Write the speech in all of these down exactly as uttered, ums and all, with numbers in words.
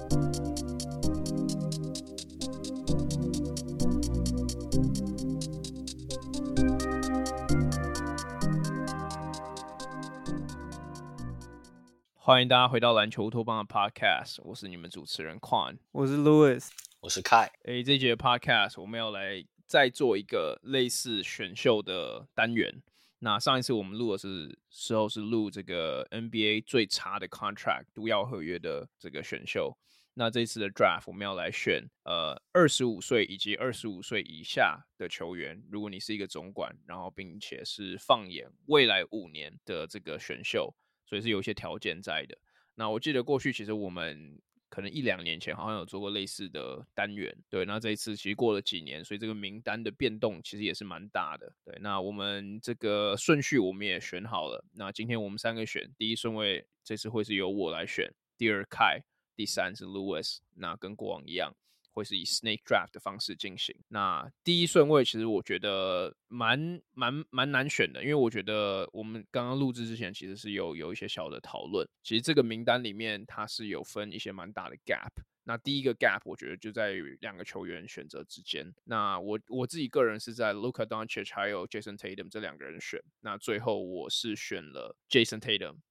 欢迎大家回到篮球乌托邦的 Podcast， 我是你们主持人 Quan， 我是 Louis， 我是 Kai。 诶，这一节 Podcast 我们要来再做一个类似选秀的单元。那上一次我们录的是时候是录这个 N B A 最差的 contract 毒药合约的这个选秀。那这一次的 draft 我们要来选呃二十五岁以及二十五岁以下的球员。如果你是一个总管，然后并且是放眼未来五年的这个选秀。所以是有一些条件在的。那我记得过去其实我们可能一两年前好像有做过类似的单元，对。那这一次其实过了几年，所以这个名单的变动其实也是蛮大的，对。那我们这个顺序我们也选好了。那今天我们三个选，第一顺位这次会是由我来选，第二 Kai， 第三是 Louis。那跟过往一样，会是以 snake draft 的方式进行。那第一顺位其实我觉得蛮蛮蛮难选的，因为我觉得我们刚刚录制之前其实是有有一些小的讨论。其实这个名单里面它是有分一些蛮大的 gap。那第一个 gap 我觉得就在于两个球员选择之间。那我我自己个人是在 Luka Doncic 还有 Jason Tatum 这两个人选。那最后我是选了 Jason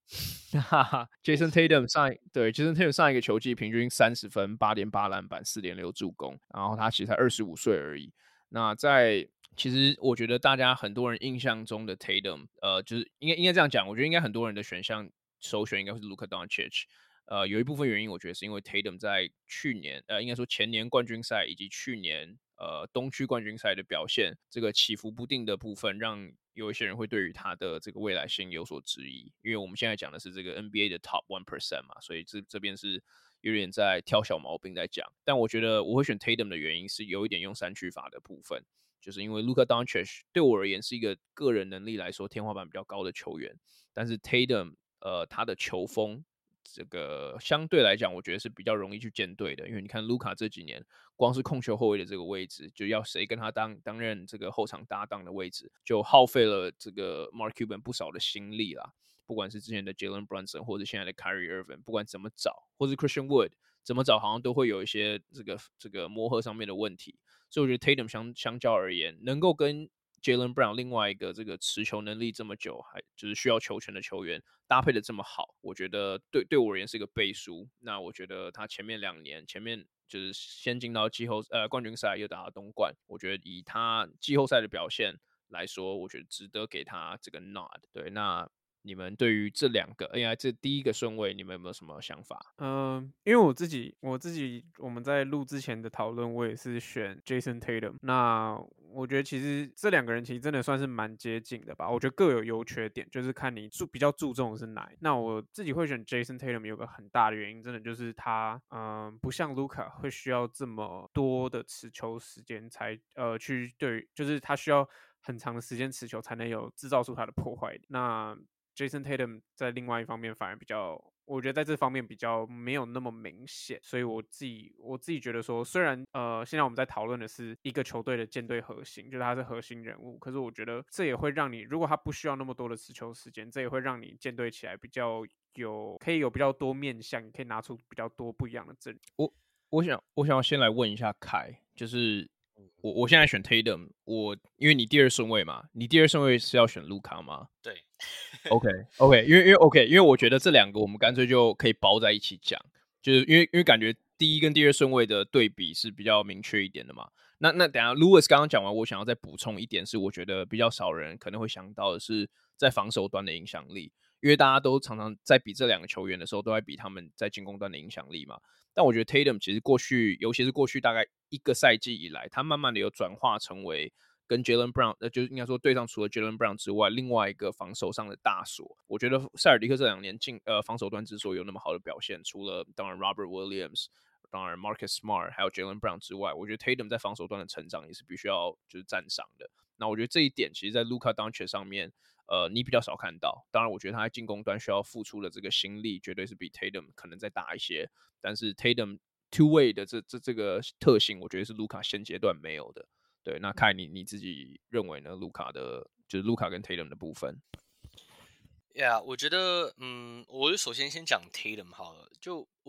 Tatum。Jason Tatum 上对 Jason Tatum 上一个球季平均三十分 八点八 篮板 四点六 助攻，然后他其实才二十五岁而已。那在其实我觉得大家很多人印象中的 Tatum 呃就是应该应该这样讲，我觉得应该很多人的选项首选应该是 Luka Doncic。呃，有一部分原因我觉得是因为 Tatum 在去年呃应该说前年冠军赛以及去年呃东区冠军赛的表现，这个起伏不定的部分让有一些人会对于他的这个未来性有所质疑。因为我们现在讲的是这个 N B A 的 top one percent 嘛，所以这这边是有点在挑小毛病在讲。但我觉得我会选 Tatum 的原因是有一点用三区法的部分，就是因为 Luka Doncic 对我而言是一个个人能力来说天花板比较高的球员，但是 Tatum 呃他的球风这个相对来讲我觉得是比较容易去建队的。因为你看卢卡这几年光是控球后卫的这个位置，就要谁跟他当担任这个后场搭档的位置，就耗费了这个 Mark Cuban 不少的心力啦。不管是之前的 Jalen Brunson 或者现在的 Kyrie Irving， 不管怎么找，或是 Christian Wood 怎么找，好像都会有一些这个这个磨合上面的问题。所以我觉得 Tatum 相相较而言，能够跟 Jalen Brown 另外一个这个持球能力这么久，还就是需要球权的球员搭配的这么好，我觉得对对我而言是一个背书。那我觉得他前面两年，前面就是先进到季后呃冠军赛，又打到东冠，我觉得以他季后赛的表现来说，我觉得值得给他这个 nod。对，那你们对于这两个 A I 这第一个顺位，你们有没有什么想法？ 嗯、呃，因为我自己我自己我们在录之前的讨论，我也是选 Jason Tatum。那我觉得其实这两个人其实真的算是蛮接近的吧。我觉得各有优缺点，就是看你注比较注重的是哪。那我自己会选 Jason Tatum 有个很大的原因，真的就是他嗯、呃、不像 Luka 会需要这么多的持球时间才呃去对，就是他需要很长的时间持球才能有制造出他的破坏力。那Jason Tatum 在另外一方面反而比较，我觉得在这方面比较没有那么明显，所以我自己我自己觉得说，虽然呃现在我们在讨论的是一个球队的舰队核心，就是他是核心人物，可是我觉得这也会让你，如果他不需要那么多的持球时间，这也会让你舰队起来比较有可以有比较多面向，你可以拿出比较多不一样的阵容。 我我想我想要先来问一下凯，就是我我现在选 Tatum， 我因为你第二顺位嘛，你第二顺位是要选卢卡吗？ 对 ，OK OK，因为因为 OK，因为我觉得这两个我们干脆就可以包在一起讲，就是因为因为感觉第一跟第二顺位的对比是比较明确一点的嘛。那那等一下 Louis 刚刚讲完，我想要再补充一点是，我觉得比较少人可能会想到的是在防守端的影响力，因为大家都常常在比这两个球员的时候，都在比他们在进攻端的影响力嘛。但我觉得 Tatum 其实过去，尤其是过去大概一个赛季以来，他慢慢的有转化成为跟 Jalen Brown， 呃，就是应该说队上除了 Jalen Brown 之外，另外一个防守上的大锁。我觉得塞尔迪克这两年进呃防守端之所以有那么好的表现，除了当然 Robert Williams， 当然 Marcus Smart 还有 Jalen Brown 之外，我觉得 Tatum 在防守端的成长也是必须要就是赞赏的。那我觉得这一点其实在 Luka Doncic 上面，呃，你比较少看到。当然，我觉得他在进攻端需要付出的这个心力，绝对是比 Tatum 可能再大一些。但是 Tatum two way 的这这这个特性，我觉得是 Luka 现阶段没有的。对，那看你你自己认为呢？卢卡的，就是卢卡跟 Tatum 的部分。 Yeah， 我觉得，嗯，我首先先讲 Tatum 好了。就我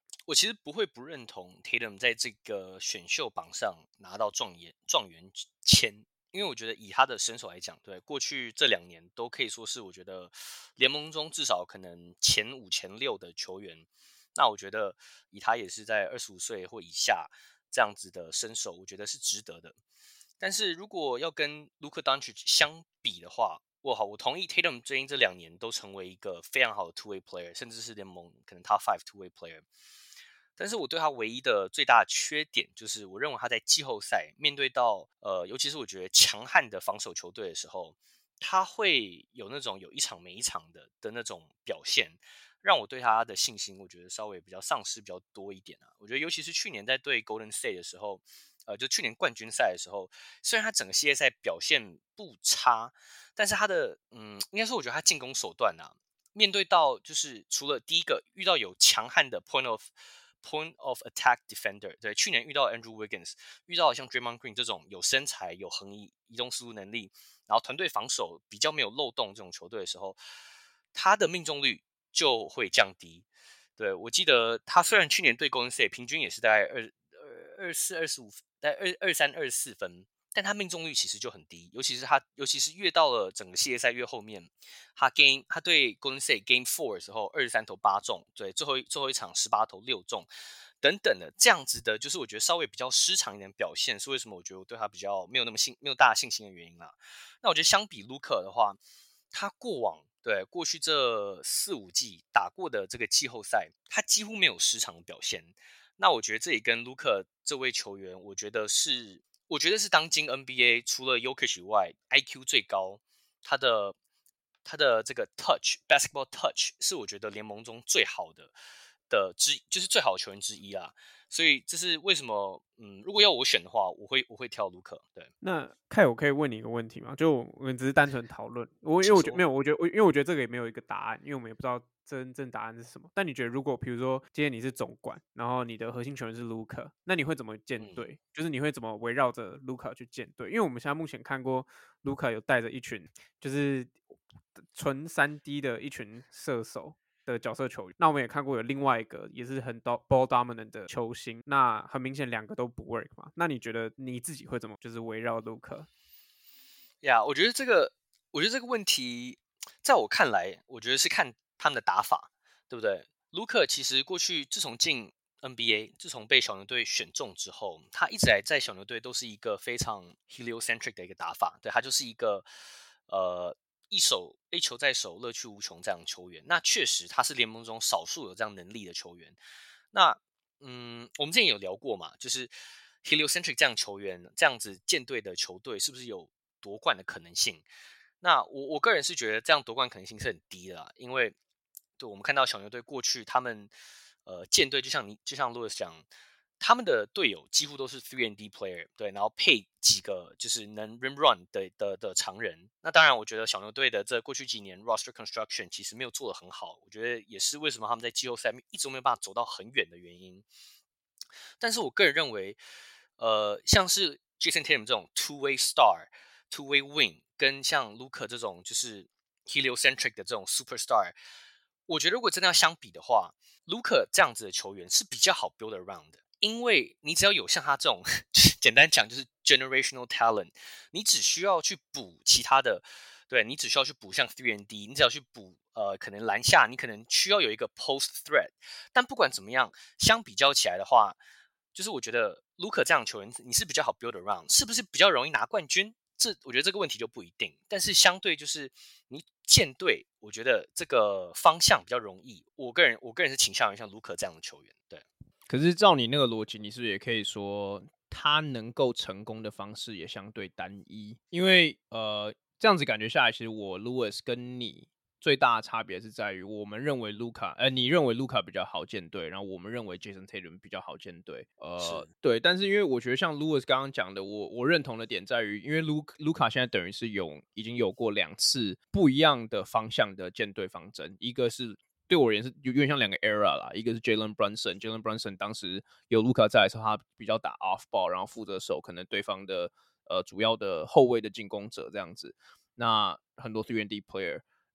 我其实不会不认同 Tatum 在这个选秀榜上拿到状元状元签，因为我觉得以他的身手来讲，对过去这两年都可以说是我觉得联盟中至少可能前五前六的球员。那我觉得以他也是在二十五岁或以下这样子的身手，我觉得是值得的。但是如果要跟 Luka Doncic 相比的话，我好，我同意 Tatum 最近这两年都成为一个非常好的 two way player， 甚至是联盟可能 top five two way player。但是我对他唯一的最大的缺点就是，我认为他在季后赛面对到呃，尤其是我觉得强悍的防守球队的时候，他会有那种有一场没一场的的那种表现，让我对他的信心，我觉得稍微比较丧失比较多一点啊。我觉得尤其是去年在对 Golden State 的时候，呃，就去年冠军赛的时候，虽然他整个系列赛表现不差，但是他的嗯，应该说我觉得他进攻手段啊，面对到就是除了第一个遇到有强悍的 point of point of attack defender， 对，去年遇到 Andrew Wiggins， 遇到像 Draymond Green 这种有身材、有横移移动速度能力，然后团队防守比较没有漏洞这种球队的时候，他的命中率就会降低。对，我记得他虽然去年对 Golden State 平均也是大概二二二四二十五，大概二二三二十四分，但他命中率其实就很低，尤其是他，尤其是越到了整个系列赛越后面，他 game 他对 Golden State Game Four 的时候，二十三投八中，对，最后一最后一场十八投六中，等等的这样子的，就是我觉得稍微比较失常一点的表现，是为什么我觉得我对他比较没有那么信没有大的信心的原因啦。那我觉得相比 Luka 的话，他过往对过去这四五季打过的这个季后赛，他几乎没有失常的表现。那我觉得这也跟 Luka 这位球员，我觉得是，我觉得是当今 N B A 除了 Jokic 以外 ，I Q 最高，他的他的这个 touch basketball touch 是我觉得联盟中最好的的之，就是最好的球员之一啦。所以这是为什么，嗯，如果要我选的话，我会我会挑 Luka。对， 那凯，我可以问你一个问题吗？就我们只是单纯讨论，我因为请说。 我觉得没有，我觉得我因为我觉得这个也没有一个答案，因为我们也不知道真正答案是什么。但你觉得，如果比如说今天你是总管，然后你的核心球员是卢卡，那你会怎么建嗯， 队？就是你会怎么围绕着卢卡去建队？因为我们现在目前看过卢卡有带着一群就是纯三 D 的一群射手，的角色球员。那我们也看过有另外一个也是很 ball dominant 的球星，那很明显两个都不 work 嘛。那你觉得你自己会怎么就是围绕卢克？ 呀、yeah, 我觉得这个，我觉得这个问题，在我看来，我觉得是看他们的打法，对不对？卢克其实过去自从进 N B A，自从被小牛队选中之后，他一直来在小牛队都是一个非常 heliocentric 的一个打法，对他就是一个呃一手 A 球在手，乐趣无穷这样的球员。那确实他是联盟中少数有这样能力的球员。那嗯，我们之前有聊过嘛，就是 heliocentric 这样球员，这样子建队的球队是不是有夺冠的可能性？那我我个人是觉得这样夺冠可能性是很低的啦，因为对我们看到小牛队过去他们呃建队，就像你就像 Louis 讲，他们的队友几乎都是 three and D player， 对，然后配几个就是能 rim run 的的的常人。那当然，我觉得小牛队的这过去几年 roster construction 其实没有做得很好，我觉得也是为什么他们在季后赛一直都没有办法走到很远的原因。但是我个人认为，呃，像是 Jason Tatum 这种 two way star、two way wing，跟像 Luka 这种就是 heliocentric 的这种 superstar，我觉得如果真的要相比的话，Luka 这样子的球员是比较好 build around 的，因为你只要有像他这种，简单讲就是 generational talent，你只需要去补其他的。对，你只需要去补像 three and D， 你只要去补呃，可能篮下你可能需要有一个 post threat，但不管怎么样，相比较起来的话，就是我觉得 Luka 这样的球员，你是比较好 build around，是不是比较容易拿冠军？这我觉得这个问题就不一定，但是相对就是你建队，我觉得这个方向比较容易。我个人我个人是倾向于像 Luka 这样的球员，对。 可是照你那个逻辑，你是不是也可以说他能够成功的方式也相对单一？因为呃，这样子感觉下来，其实我 Louis 跟你最大的差别是在于，我们认为卢卡，呃，你认为卢卡比较好建队，然后我们认为 Jason Tatum 比较好建队，呃， 是对。但是因为我觉得像 Louis 刚刚讲的，我我认同的点在于，因为卢卢卡现在等于是有已经有过两次不一样的方向的建队方针，一个是。对我而言是有点像两个 era 啦，一个是 Jalen Brunson，Jalen Brunson 当时有卢卡在的时候，他比较打 off ball， 然后负责守可能对方的呃主要的后卫的进攻者这样子。那很多 three and D player，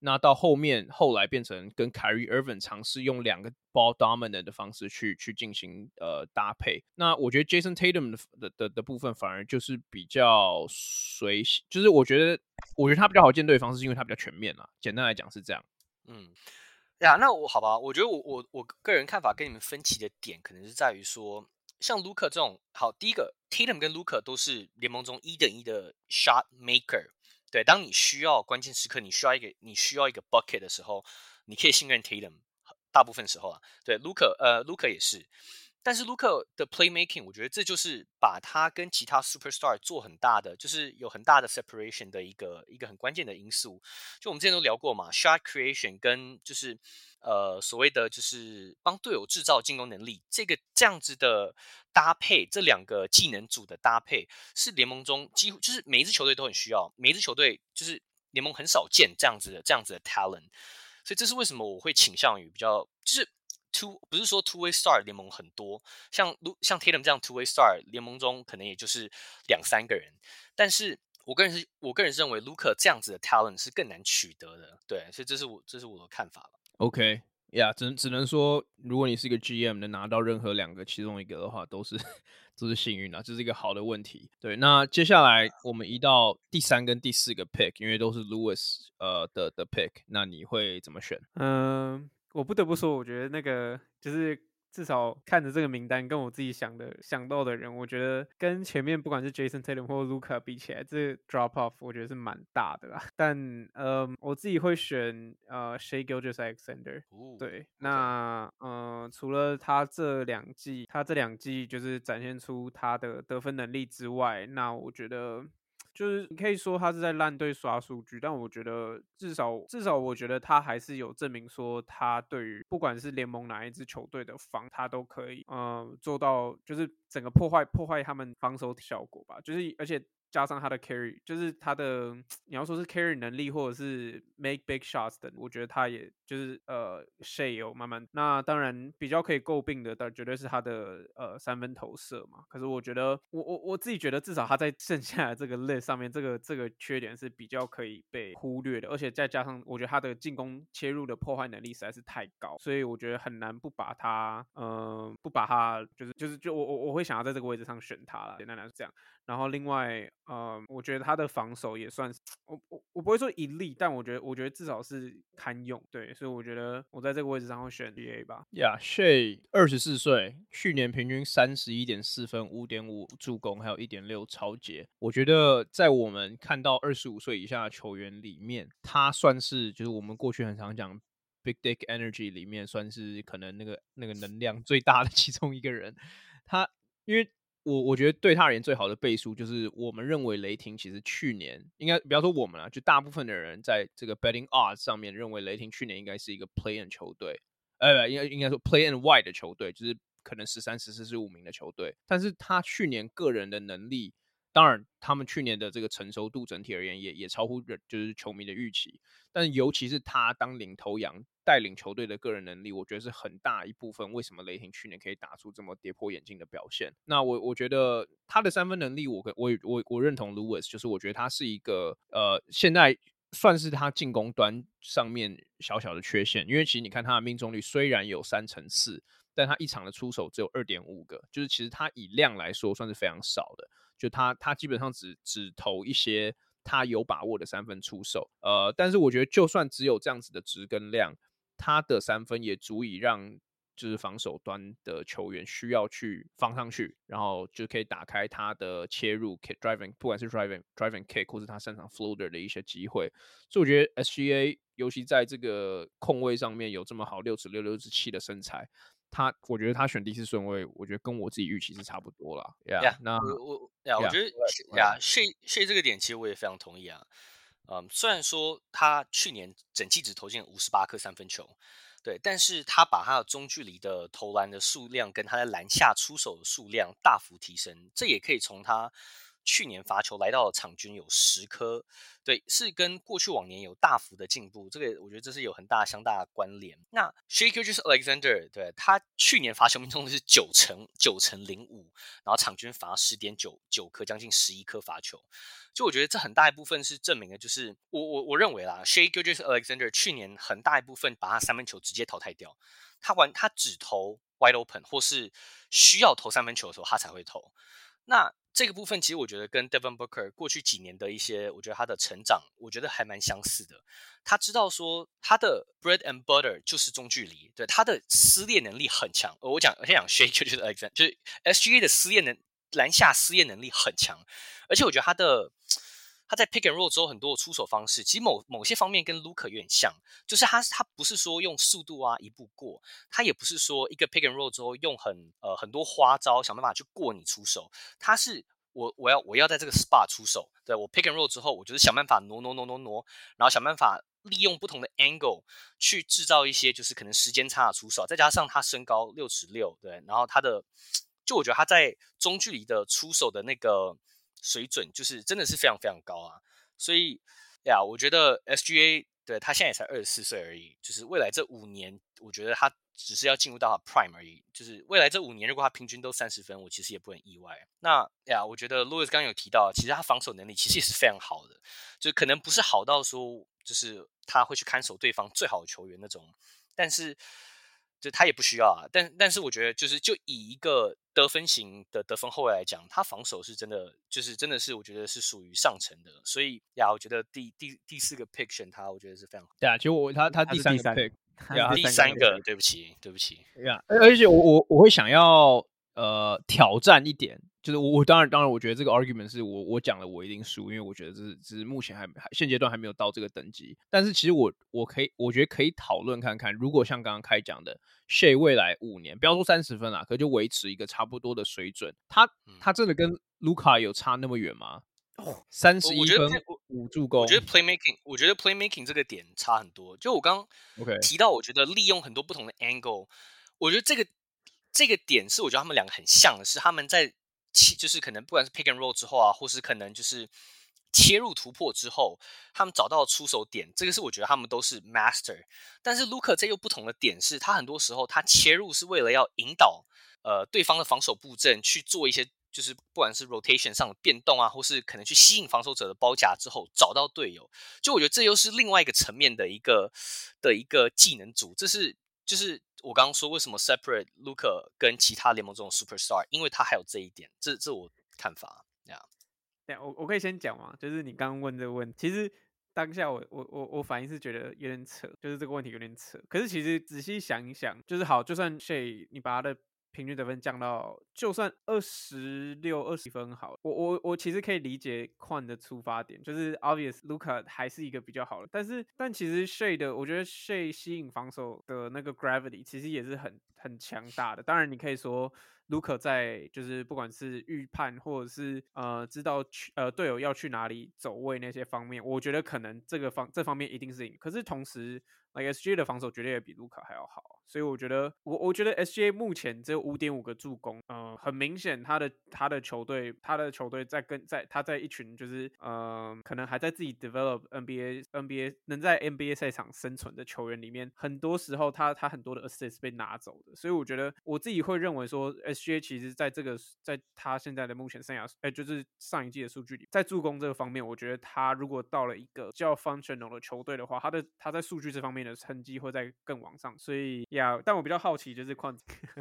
那到后面后来变成跟 Kyrie Irving 尝试用两个 ball dominant 的方式去去进行呃搭配。那我觉得 Jason Tatum 的的 的, 的部分反而就是比较随性，就是我觉得我觉得他比较好建队的方式是因为他比较全面啦，简单来讲是这样。 嗯，呀，那我好吧，我觉得我我我个人看法跟你们分歧的点可能是在于说，像 Luka 这种，好，第一个 Tatum 跟 Luka 都是联盟中一等一的 shot maker。对，当你需要关键时刻，你需要一个你需要一个 bucket 的时候，你可以信任 Tatum。大部分时候啊，对 Luka 呃 Luka 也是，但是 Luka 的 playmaking， 我觉得这就是把他跟其他 superstar 做很大的，就是有很大的 separation 的一个一个很关键的因素。就我们之前都聊过嘛 ，shot creation 跟就是呃所谓的就是帮队友制造进攻能力，这个这样子的搭配，这两个技能组的搭配是联盟中几乎就是每一支球队都很需要，每一支球队就是联盟很少见这样子的这样子的 talent。所以这是为什么我会倾向于比较就是 two 不是说 two way star 联盟很多，像像 Tatum 这样 two way star 联盟中可能也就是两三个人，但是我个人是我个人认为 Luka 这样子的 talent 是更难取得的，对，所以这是我这是我的看法了。 OK，呀、yeah, 只只能说，如果你是一个 G M 能拿到任何两个其中一个的话，都是都是幸运啊，这是一个好的问题。对，那接下来我们移到第三跟第四个 pick， 因为都是 Lewis 呃的的 pick， 那你会怎么选？ 嗯，我不得不说，我觉得那个就是至少看着这个名单，跟我自己想的想到的人，我觉得跟前面不管是 Jason Tatum 或 Luka 比起来，这 drop off 我觉得是蛮大的啦。但呃，我自己会选呃 Shai Gilgeous-Alexander。 哦对， ，OK， 那呃，除了他这两季，他这两季就是展现出他的得分能力之外，那我觉得。就是你可以说他是在烂队刷数据，但我觉得至少至少我觉得他还是有证明说他对于不管是联盟哪一支球队的防，他都可以呃做到，就是整个破坏破坏他们防守效果吧。就是而且加上他的 carry， 就是他的你要说是 carry 能力或者是 make big shots 的，我觉得他也就是呃 Shai 有慢慢。那当然比较可以诟病的，但绝对是他的呃三分投射嘛。可是我觉得我我我自己觉得至少他在剩下的这个 list 上面，这个这个缺点是比较可以被忽略的，而且再加上我觉得他的进攻切入的破坏能力实在是太高，所以我觉得很难不把他呃不把他就是就是就我我我会想要在这个位置上选他啦，简单来说这样。然后另外，呃，我觉得他的防守也算是，我我我不会说一例，但我觉得我觉得至少是堪用，对，所以我觉得我在这个位置上会选 G A 吧。 呀、yeah, Shai 二十四岁，去年平均三十一点四分、五点五助攻，还有一点六抄截。我觉得在我们看到二十五岁以下的球员里面，他算是就是我们过去很常讲 Big Dick Energy 里面算是可能那个那个能量最大的其中一个人。他因为我我觉得对他而言最好的背书就是我们认为雷霆其实去年应该不要说我们啦，就大部分的人在这个 betting odds 上面认为雷霆去年应该是一个 play in 球队，呃，应该应该说 play in wide 的球队，就是可能十三、十四、十五名的球队。但是他去年个人的能力，当然他们去年的这个成熟度整体而言也也超乎就是球迷的预期。但尤其是他当领头羊带领球队的个人能力，我觉得是很大一部分为什么雷霆去年可以打出这么跌破眼镜的表现。那我我觉得他的三分能力我，我我我我认同 Lewis， 就是我觉得他是一个呃现在算是他进攻端上面小小的缺陷，因为其实你看他的命中率虽然有三成四，但他一场的出手只有 二点五 个，就是其实他以量来说算是非常少的，就他他基本上只只投一些他有把握的三分出手，呃，但是我觉得就算只有这样子的值跟量，他的三分也足以让就是防守端的球员需要去放上去，然后就可以打开他的切入 kick driving， 不管是 driving driving kick 或是他擅长 floater 的一些机会。所以我觉得 S G A 尤其在这个控卫上面有这么好六尺六六尺七的身材，他我觉得他选第四顺位，我觉得跟我自己预期是差不多啦。Yeah， 呀、yeah, 那我我呀， yeah, 我觉得呀，Shai Shai 这个点其实我也非常同意啊。嗯，虽然说他去年整季只投进五十八颗三分球，对，但是他把他的中距离的投篮的数量跟他在篮下出手的数量大幅提升，这也可以从他去年罚球来到了场均有十颗，对，是跟过去往年有大幅的进步，这个我觉得这是有很大相大的关联。那 Shai Gilgeous-Alexander 对他去年罚球命中率是九成九成零五，然后场均罚十点九九颗，将近十一颗罚球。就我觉得这很大一部分是证明了，就是我我我认为啦 ，Shai Gilgeous-Alexander 去年很大一部分把他三分球直接淘汰掉，他玩他只投 wide open 或是需要投三分球的时候他才会投。那这个部分其实我觉得跟 Devin Booker 过去几年的一些，我觉得他的成长，我觉得还蛮相似的。他知道说他的 bread and butter 就是中距离，对他的撕裂能力很强。我讲我先讲 Shai 就是 Alexander， 就是 S G A 的撕裂能篮下撕裂能力很强，而且我觉得他的他在 pick and roll 之后很多的出手方式，其实某某些方面跟 Luka 有点像，就是他他不是说用速度啊一步过，他也不是说一个 pick and roll 之后用很呃很多花招想办法去过你出手，他是我我要我要在这个 spot 出手，对我 pick and roll 之后，我就是想办法挪挪挪挪挪，然后想办法利用不同的 angle 去制造一些就是可能时间差的出手，再加上他身高六尺六，对，然后他的就我觉得他在中距离的出手的那个水准，就是真的是非常非常高啊，所以呀，我觉得 S G A 对他现在也才二十四岁而已，就是未来这五年，我觉得他只是要进入到他 prime 而已，就是未来这五年，如果他平均都三十分，我其实也不很意外。那呀，我觉得 Louis 刚刚有提到，其实他防守能力其实也是非常好的，就可能不是好到说就是他会去看守对方最好的球员那种，但是就他也不需要啊。但但是我觉得就是就以一个得分型的得分后卫来讲，他防守是真的就是真的是我觉得是属于上层的，所以呀，我觉得第第第四个 pick 选他，我觉得是非常好。 对啊，其实我他他第三个 pick， 第三个，对不起，对不起。 Yeah, 而且我我我会想要呃挑战一点，就是我我当然当然我觉得这个 argument 是我我讲了我一定输，因为我觉得这是只是目前还现阶段还没有到这个等级。但是其实我我可以我觉得可以讨论看看，如果像刚刚开讲的 Shai 未来五年，不要说三十分啦，可就维持一个差不多的水准，他他真的跟 Luka 有差那么远吗？三十一分五助攻， 我觉得 playmaking， 我觉得 playmaking 这个点差很多。就我刚刚提到，我觉得利用很多不同的 angle， 我觉得这个这个点是我觉得他们两个很像的，是他们在就是可能不管是 pick and roll 之后啊，或是可能就是切入突破之后，他们找到出手点，这个是我觉得他们都是 master。但是 Luka 这又不同的点是，他很多时候他切入是为了要引导呃对方的防守布阵去做一些。就是不管是 rotation 上的变动啊，或是可能去吸引防守者的包夹之后找到队友，就我觉得这又是另外一个层面的一个的一个技能组。这是就是我刚刚说为什么 separate Luka 跟其他联盟这种 superstar， 因为他还有这一点，这这我看法。 对啊，我我可以先讲嘛，就是你刚刚问这个问题，其实当下我我我我反应是觉得有点扯，就是这个问题有点扯。可是其实仔细想一想，就是好，就算 Shai 你把他的平均得分降到就算二十六、二十分好了，我我我其实可以理解 Quan 的出发点，就是 obvious Luka 还是一个比较好的，但是但其实 Shai 的，我觉得 Shai 吸引防守的那个 gravity 其实也是很很强大的。当然你可以说 Luka 在就是不管是预判或者是呃知道去呃队友要去哪里走位那些方面，我觉得可能这个方这方面一定是赢。可是同时 like S G A 的防守绝对也比 Luka 还要好，所以我觉得我我觉得 S G A 目前只有 五点五 个助攻，呃，很明显他的他的球队他的球队在跟在他在一群就是呃可能还在自己 develop N B A N B A 能在 N B A 赛场生存的球员里面，很多时候他他很多的 assist 被拿走的，所以我觉得我自己会认为说 S G A 其实在这个在他现在的目前生涯，哎、欸，就是上一季的数据里，在助攻这个方面，我觉得他如果到了一个较 functional 的球队的话，他的他在数据这方面的成绩会在更往上，所以呀， yeah, 但我比较好奇就是况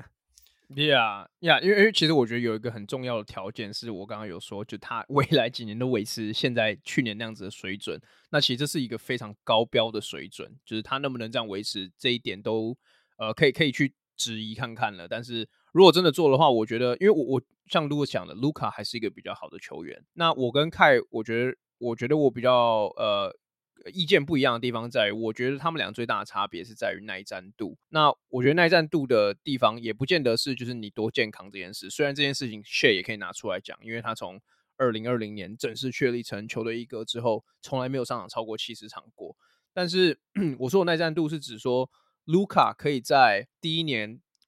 Yeah, yeah, 因为因为其实我觉得有一个很重要的条件是我刚刚有说，就他未来几年都维持现在去年那样子的水准，那其实这是一个非常高标的水准，就是他能不能这样维持这一点都呃可以可以去质疑看看了。但是如果真的做的话，我觉得因为我我像Luka讲的 ，Luka 还是一个比较好的球员。那我跟凯，我觉得我觉得我比较呃。意见不一样的地方在于，我觉得他们俩最大的差别是在于耐战度。那我觉得耐战度的地方也不见得是就是你多健康这件事，虽然这件事情 Shai 也可以拿出来讲，因为他从二零二零年正式确立成球队一哥之后，从来没有上场超过七十场过。但是我说的耐战度是指说 Luka 可以在第一年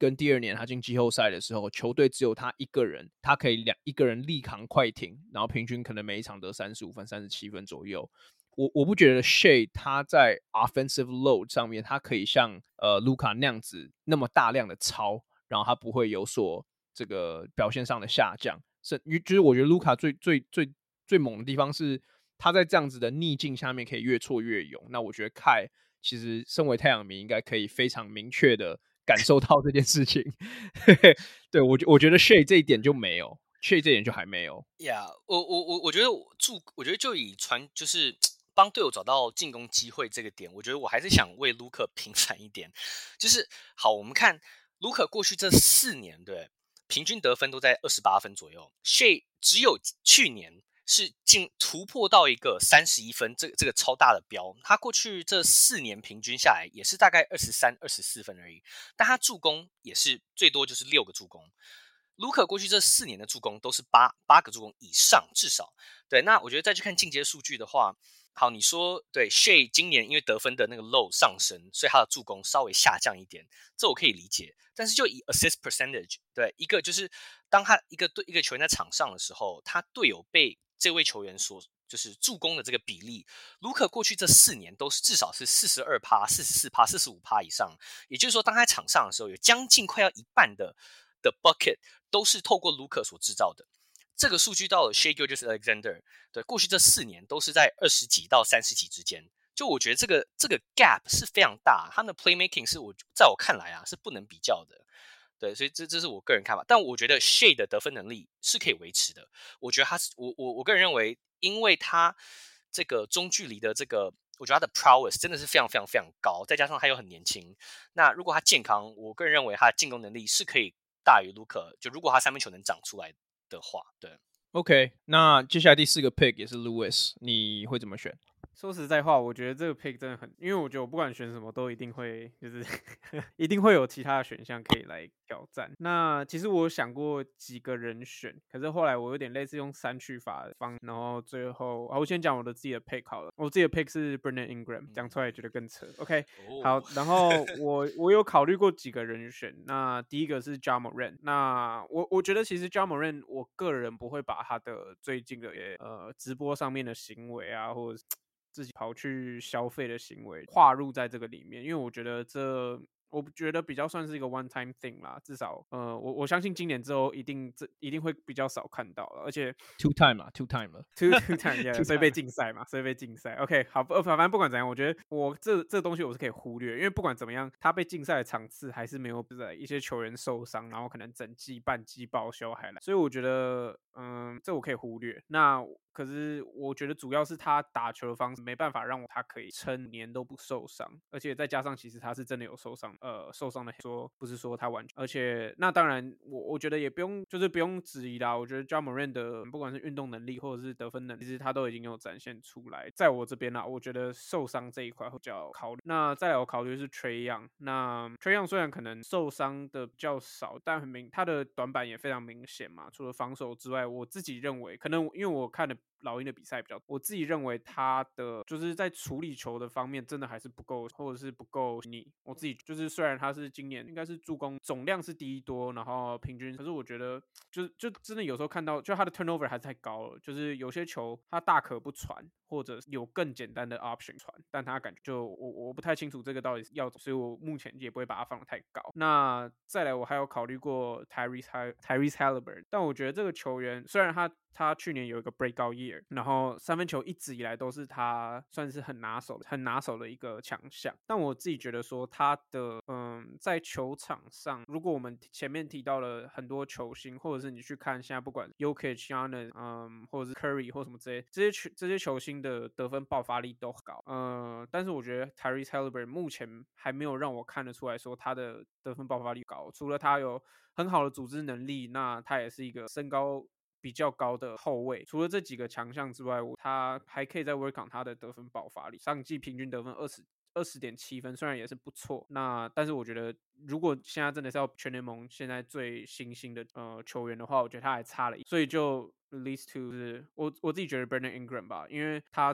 跟第二年他进季后赛的时候，球队只有他一个人，他可以两一个人力扛快艇，然后平均可能每一场得三十五分、三十七分左右。我我不觉得 Shai 他在 offensive load 上面，他可以像呃卢卡那样子那么大量的超，然后他不会有所这个表现上的下降。是，就是我觉得卢卡最最最最猛的地方是，他在这样子的逆境下面可以越挫越勇。那我觉得凯其实身为太阳迷，应该可以非常明确的感受到这件事情。对，我我觉得 Shai 这一点就没有 ，Shai 这一点就还没有。 呀、yeah, 我我我我觉得助，我觉得就以传就是帮队友找到进攻机会这个点，我觉得我还是想为卢克平反一点。就是好，我们看卢克过去这四年，对，平均得分都在二十八分左右 ，Shai 只有去年是进突破到一个三十一分这个这个超大的标，他过去这四年平均下来也是大概二十三、二十四分而已，但他助攻也是最多就是六个助攻。卢克过去这四年的助攻都是八八个助攻以上，至少对。那我觉得再去看进阶数据的话，好，你说对 Shai 今年因为得分的那个 load 上升，所以他的助攻稍微下降一点，这我可以理解。但是就以 assist percentage， 对，一个就是当他一个队一个球员在场上的时候，他队友被这位球员所就是助攻的这个比例，卢克过去这四年都是至少是四十二趴、四十四趴、四十五趴以上。也就是说，当他在场上的时候，有将近快要一半的的 bucket 都是透过卢克所制造的。这个数据到了 Shai Gilgeous-Alexander， 对，过去这四年都是在二十几到三十几之间。就我觉得这个这个 gap 是非常大，他的 playmaking 是我在我看来啊是不能比较的。对，所以这这是我个人看法。但我觉得 Shai 的得分能力是可以维持的。我觉得他是我我我个人认为，因为他这个中距离的这个，我觉得他的 prowess 真的是非常非常非常高，再加上他又很年轻。那如果他健康，我个人认为他的进攻能力是可以大于卢克，就如果他三分球能长出来的话，对。 OK， 那接下来第四个 pick 也是 Lewis， 你会怎么选？ 说实在话，我觉得这个 pick 真的很，因为我觉得我不管选什么，都一定会就是一定会有其他的选项可以来挑战。那其实我想过几个人选，可是后来我有点类似用删去法的方，然后最后，好，我先讲我的自己的 pick 好了。我自己的 pick 是 Brandon Ingram， 讲出来也觉得更扯。OK， 好，然后我我有考虑过几个人选。那第一个是 Ja Morant， 那我我觉得其实 Ja Morant， 我个人不会把他的最近的呃直播上面的行为啊，或者是自己跑去消费的行为划入在这个里面，因为我觉得这，我觉得比较算是一个 one time thing 啦，至少呃，我我相信今年之后一定这一定会比较少看到了，而且 two time 嘛 ，two time 了 ，two two time， yeah, 所以被禁赛嘛，所以被禁赛。OK， 好，反正不管怎样，我觉得我这这东西我是可以忽略，因为不管怎么样，他被禁赛的场次还是没有在一些球员受伤，然后可能整季半季报销还来，所以我觉得，嗯，这我可以忽略。那可是我觉得主要是他打球的方式没办法让我他可以撑年都不受伤，而且再加上其实他是真的有受伤，呃，受伤的说不是说他完全，而且那当然我我觉得也不用就是不用质疑啦，我觉得 Ja Morant 的不管是运动能力或者是得分能力，其实他都已经有展现出来。在我这边啦，我觉得受伤这一块会比较考虑。那再来我考虑的是 Trae Young， 那 Trae Young 虽然可能受伤的比较少，但很明他的短板也非常明显嘛，除了防守之外，我自己认为可能因为我看的老鹰的比赛比较多，我自己认为他的就是在处理球的方面真的还是不够，或者是不够腻。我自己就是虽然他是今年应该是助攻总量是第一多，然后平均，可是我觉得就就真的有时候看到，就他的 turnover 还是太高了，就是有些球他大可不传，或者有更简单的 option 传，但他感觉就我我不太清楚这个到底要，所以我目前也不会把它放得太高。那再来我还有考虑过 Tyrese Tyrese Halliburton， 但我觉得这个球员虽然他他去年有一个 breakout year， 然后三分球一直以来都是他算是很拿手的、很拿手的一个强项。但我自己觉得说他的嗯，在球场上，如果我们前面提到了很多球星，或者是你去看现在不管 Jokic、Giannis， 嗯，或者是 Curry 或什么这些这些球这些球星的得分爆发力都很高，嗯，但是我觉得 Tyrese Halliburton 目前还没有让我看得出来说他的得分爆发力高，除了他有很好的组织能力，那他也是一个身高比较高的后卫。除了这几个强项之外，他还可以再 work on 他的得分爆发力。上季平均得分二十二十点七分，虽然也是不错，那但是我觉得如果现在真的是要全联盟现在最新兴的呃球员的话，我觉得他还差了一，所以就 least to 是我我自己觉得 Brandon Ingram 吧，因为他这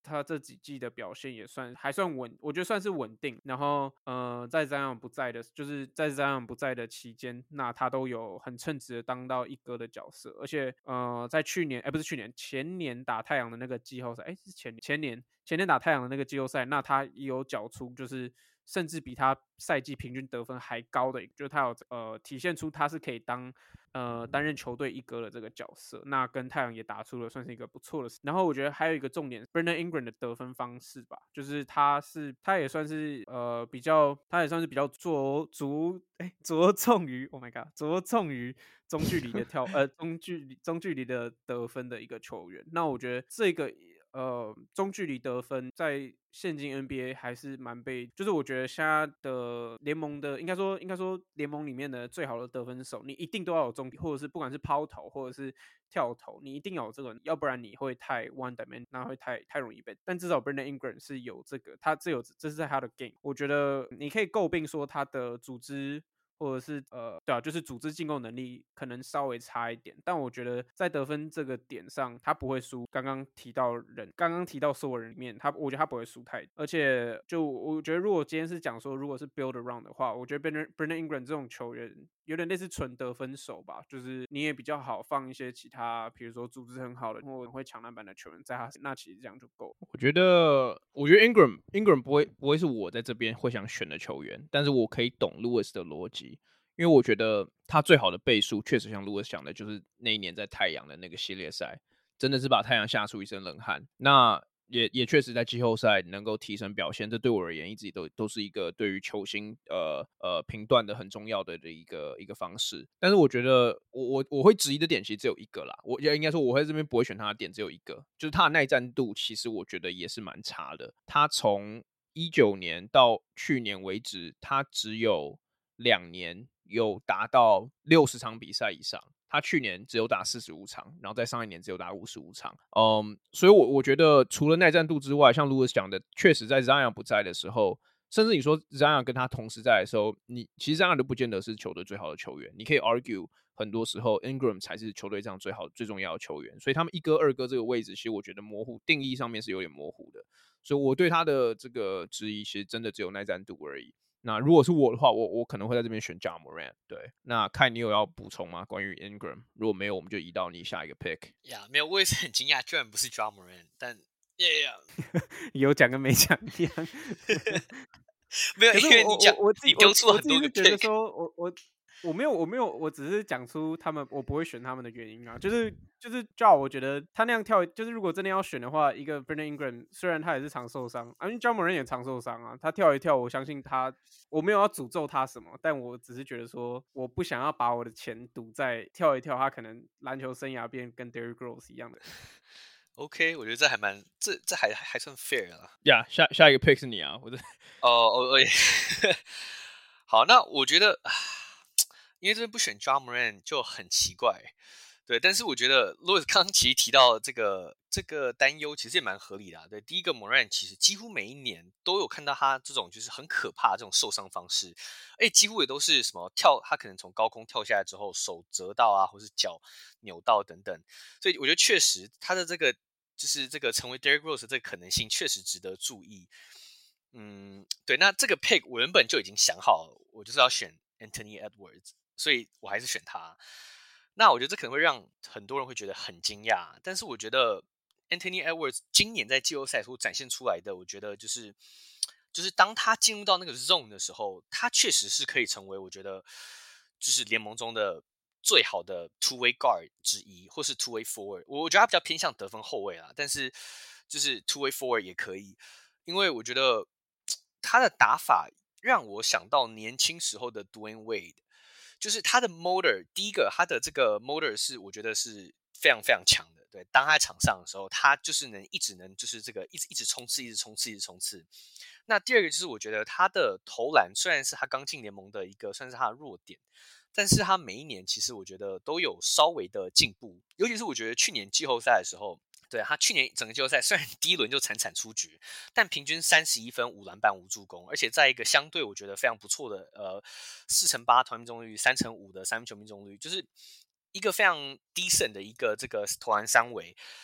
他这几季的表现也算还算稳，我觉得算是稳定。然后呃，在Zion不在的，就是在Zion不在的期间，那他都有很称职的当到一哥的角色。而且呃，在去年哎、欸、不是去年前年打太阳的那个季后赛，哎、欸、是前年前年前年打太阳的那个季后赛，那他也有缴出就是甚至比他赛季平均得分还高的，就是他有呃体现出他是可以当呃担任球队一哥的这个角色。那跟太阳也打出了算是一个不错的。然后我觉得还有一个重点 ，Brandon Ingram 的得分方式吧，就是他是他也算是呃比较他也算是比较着着哎着重于 Oh my God 着重于中距离的跳呃中距离中距离的得分的一个球员。那我觉得这个。呃，中距离得分在现今 N B A 还是蛮被，就是我觉得现在的联盟的，应该说应该说联盟里面的最好的得分手，你一定都要有中，或者是不管是抛投或者是跳投，你一定要有这个，要不然你会太 one dimension， 那会太太容易被。但至少 Brandon Ingram 是有这个，他这有这是在他的 game， 我觉得你可以诟病说他的组织。或者是呃，对啊，就是组织进攻能力可能稍微差一点，但我觉得在得分这个点上，他不会输。刚刚提到人，刚刚提到所有人里面，他我觉得他不会输太，而且就我觉得如果今天是讲说，如果是 build around 的话，我觉得 Brandon Brandon Ingram 这种球员有点类似纯得分手吧，就是你也比较好放一些其他，比如说组织很好的或会抢篮板的球员在他，那其实这样就够。 我觉得，我觉得 Ingram Ingram 不会不会是我在这边会想选的球员，但是我可以懂 Lewis 的逻辑。因为我觉得他最好的倍数确实像 Lewis 想的，就是那一年在太阳的那个系列赛，真的是把太阳吓出一身冷汗。那也也确实在季后赛能够提升表现，这对我而言一直都都是一个对于球星呃呃评断的很重要的的一个一个方式。但是我觉得我我我会质疑的点其实只有一个啦，我应该说我在这边不会选他的点只有一个，就是他的耐战度其实我觉得也是蛮差的。他从一九年到去年为止，他只有两年有达到六十场比赛以上，他去年只有打四十五场，然后在上一年只有打五十五场。嗯，所以我我觉得除了耐战度之外，像 Lewis 讲的，确实在 Zion 不在的时候，甚至你说 Zion 跟他同时在的时候，你其实 Zion 都不见得是球队最好的球员，你可以 argue 很多时候 Ingram 才是球队上最好最重要的球员，所以他们一哥二哥这个位置，其实我觉得模糊定义上面是有点模糊的，所以我对他的这个质疑，其实真的只有耐战度而已。那如果是我的话，我我可能会在这边选 Ja Morant。对，那看你有要补充吗？关于 Ingram， 如果没有，我们就移到你下一个 pick。 呀、yeah, ，没有，我也是很惊讶，居然不是 Ja Morant， 但 yeah, yeah. 有讲跟没讲一样。 没有，因为你讲， 我我自己你丢出很多个 pick。 我自己是觉得说，我我我没有我没有，我只是讲出他们我不会选他们的原因啊，就是就是 Ja， 我觉得他那样跳，就是如果真的要选的话，一个 Brandon Ingram 虽然他也是常受伤，啊，因为 Ja Morant 也常受伤啊，他跳一跳，我相信他，我没有要诅咒他什么，但我只是觉得说，我不想要把我的钱赌在跳一跳，他可能篮球生涯变跟 Derrick Rose 一样的。 OK， 我觉得这还蛮，这这还还算 fair 啦。 呀、yeah, ，下下一个 pick 是你啊，我的。 哦哦哦，好，那我觉得，因为这边不选 Ja Morant 就很奇怪，对。但是我觉得 Lewis 刚刚其实提到这个这个担忧，其实也蛮合理的、啊。对，第一个 Morant 其实几乎每一年都有看到他这种就是很可怕的这种受伤方式，哎，几乎也都是什么跳，他可能从高空跳下来之后手折到啊，或是脚扭到等等。所以我觉得确实他的这个。就是这个成为 Derrick Rose 的这个可能性确实值得注意。嗯，对，那这个 pick 我原本就已经想好了，我就是要选 Anthony Edwards， 所以我还是选他。那我觉得这可能会让很多人会觉得很惊讶，但是我觉得 Anthony Edwards 今年在季后赛所展现出来的，我觉得就是就是当他进入到那个 zone 的时候，他确实是可以成为我觉得就是联盟中的最好的 two way guard 之一，或是 two way forward。我觉得他比较偏向得分后卫啦，但是就是 two way forward 也可以，因为我觉得他的打法让我想到年轻时候的 Dwayne Wade， 就是他的 motor， 第一个他的这个 motor 是我觉得是非常非常强的。对，当他在场上的时候，他就是能一直能就是这个一直一直冲刺，一直冲刺，一直冲刺。那第二个就是我觉得他的投篮虽然是他刚进联盟的一个算是他的弱点。但是他每一年其实我觉得都有稍微的进步，尤其是我觉得去年季后赛的时候，对他去年整个季后赛虽然第一轮就惨惨出局，但平均三十一分、五篮板、五助攻，而且在一个相对我觉得非常不错的呃四成八投命中率、三成五的三分球命中率，就是一个非常 decent 的一个这个投篮三围。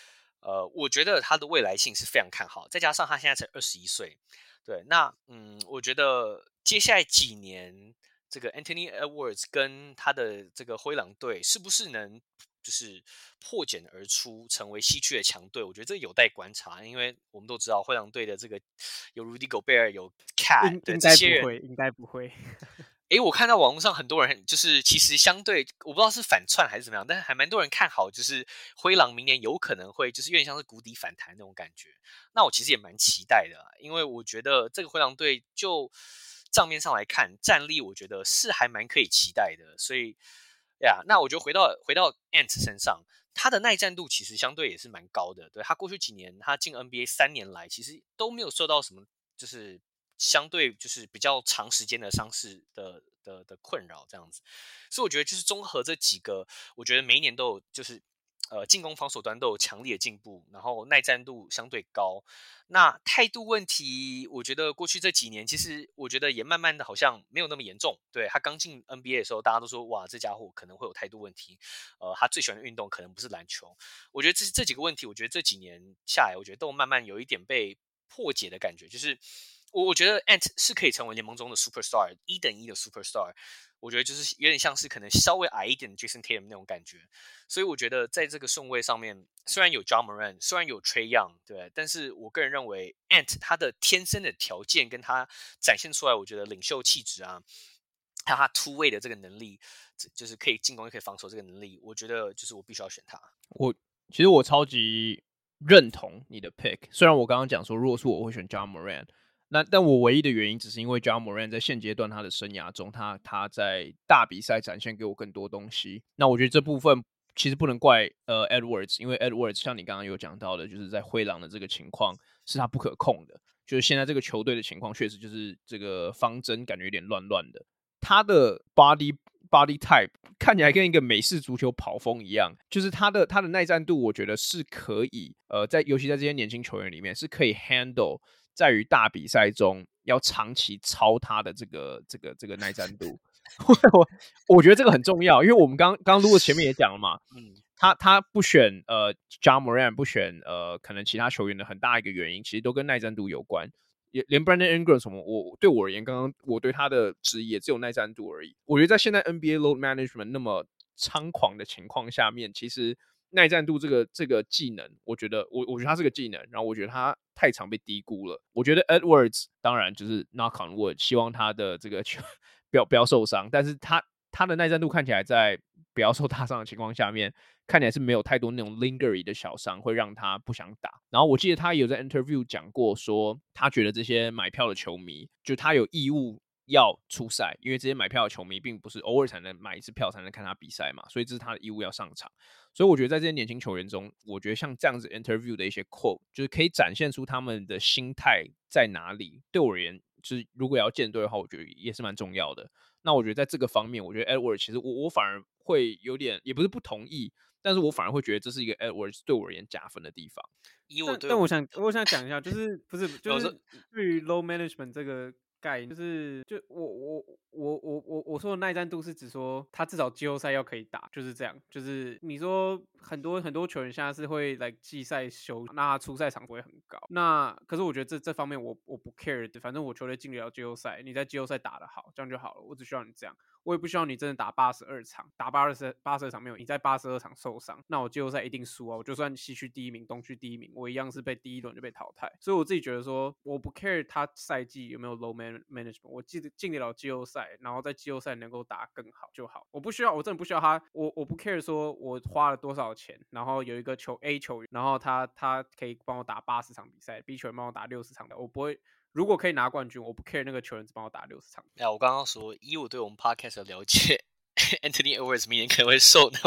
呃，我觉得他的未来性是非常看好，再加上他现在才二十一岁，对，那嗯，我觉得接下来几年，这个 Anthony Edwards 跟他的这个灰狼队是不是能就是破茧而出，成为西区的强队？我觉得这有待观察，因为我们都知道灰狼队的这个有 Rudy Gobert， 有 Cat， 对应应这些人， 该不会，应该不会。 诶，我看到网络上很多人就是其实相对我不知道是反串还是怎么样，但是还蛮多人看好，就是灰狼明年有可能会就是有点像是谷底反弹那种感觉。那我其实也蛮期待的啦，因为我觉得这个灰狼队就账面上来看战力，我觉得是还蛮可以期待的。所以呀，那我觉得回到回到 Ant 身上，他的耐战度其实相对也是蛮高的。对，他过去几年他进 N B A 三年来，其实都没有受到什么就是相对就是比较长时间的伤势的的的困扰这样子，所以我觉得就是综合这几个，我觉得每一年都有就是呃进攻防守端都有强烈的进步，然后耐战度相对高。那态度问题，我觉得过去这几年其实我觉得也慢慢的好像没有那么严重。对，他刚进 N B A 的时候，大家都说哇这家伙可能会有态度问题，呃他最喜欢的运动可能不是篮球。我觉得这这几个问题，我觉得这几年下来，我觉得都慢慢有一点被破解的感觉，就是我我觉得 Ant 是可以成为联盟中的 superstar， 一等一的 superstar。我觉得就是有点像是可能稍微矮一点的 Jason Tatum 那种感觉，所以我觉得在这个顺位上面，虽然有 Ja Morant， 虽然有 Trae Young， 对，但是我个人认为 Ant 他的天生的条件跟他展现出来，我觉得领袖气质啊，还有他突围的这个能力，就是可以进攻又可以防守这个能力，我觉得就是我必须要选他。 我其实我超级认同你的 pick， 虽然我刚刚讲说，如果是我会选 Ja Morant。那但我唯一的原因只是因为 Ja Morant 在现阶段他的生涯中，他他在大比赛展现给我更多东西。那我觉得这部分其实不能怪呃 Edwards， 因为 Edwards 像你刚刚有讲到的，就是在灰狼的这个情况是他不可控的，就是现在这个球队的情况确实就是这个方针感觉有点乱乱的。他的 body body type 看起来跟一个美式足球跑锋一样，就是他的他的耐战度，我觉得是可以呃在尤其在这些年轻球员里面是可以 handle。在于大比赛中要长期超他的这个这个这个耐战度，我我觉得这个很重要，因为我们刚刚如果前面也讲了嘛，嗯，他他不选呃 Ja Morant 不选呃可能其他球员的很大一个原因，其实都跟耐战度有关。也连 Brandon Ingram 什么，我对我而言，刚刚我对他的质疑也只有耐战度而已。我觉得在现在 N B A load management 那么猖狂的情况下面，其实耐战度这个这个技能，我觉得我我觉得它是个技能，然后我觉得它太常被低估了。我觉得 Edwards 当然就是 knock on wood， 希望他的这个不要不要受伤，但是他他的耐战度看起来在不要受大伤的情况下面，看起来是没有太多那种 lingering 的小伤会让他不想打。然后我记得他有在 interview 讲过说，他觉得这些买票的球迷，就他有义务要出赛，因为这些买票的球迷并不是偶尔才能买一次票才能看他比赛嘛，所以这是他的义务要上场。所以我觉得在这些年轻球员中，我觉得像这样子 interview 的一些 quote， 就是可以展现出他们的心态在哪里。对我而言，就是如果要建队的话，我觉得也是蛮重要的。那我觉得在这个方面，我觉得 Edwards 其实我我反而会有点，也不是不同意，但是我反而会觉得这是一个 Edwards 对我而言加分的地方。 以我对但但我想我想讲一下，就是不是就是对于 low management 这个概念，就是就我我我我我我说的耐战度是指说他至少季后赛要可以打，就是这样。就是你说很多很多球员现在是会来季赛休，那他出赛场不会很高。那可是我觉得这这方面我我不 care 的，反正我球队进不了季后赛，你在季后赛打得好，这样就好了。我只需要你这样。我也不需要你真的打八十二场，打八十八十二场没有，你在八十二场受伤，那我季后赛一定输啊！我就算西区第一名、东区第一名，我一样是被第一轮就被淘汰。所以我自己觉得说，我不 care 他赛季有没有 low management， 我进进得了季后赛，然后在季后赛能够打更好就好。我不需要，我真的不需要他，我我不 care 说我花了多少钱，然后有一个球 A 球员，然后他他可以帮我打八十场比赛 ，B 球员帮我打六十场的，我不会。如果可以拿冠军，我不 care 那个球员只帮我打六十场。 呀，我刚刚说，以我对我们 podcast 的了解，Anthony Edwards 明年可能会受那种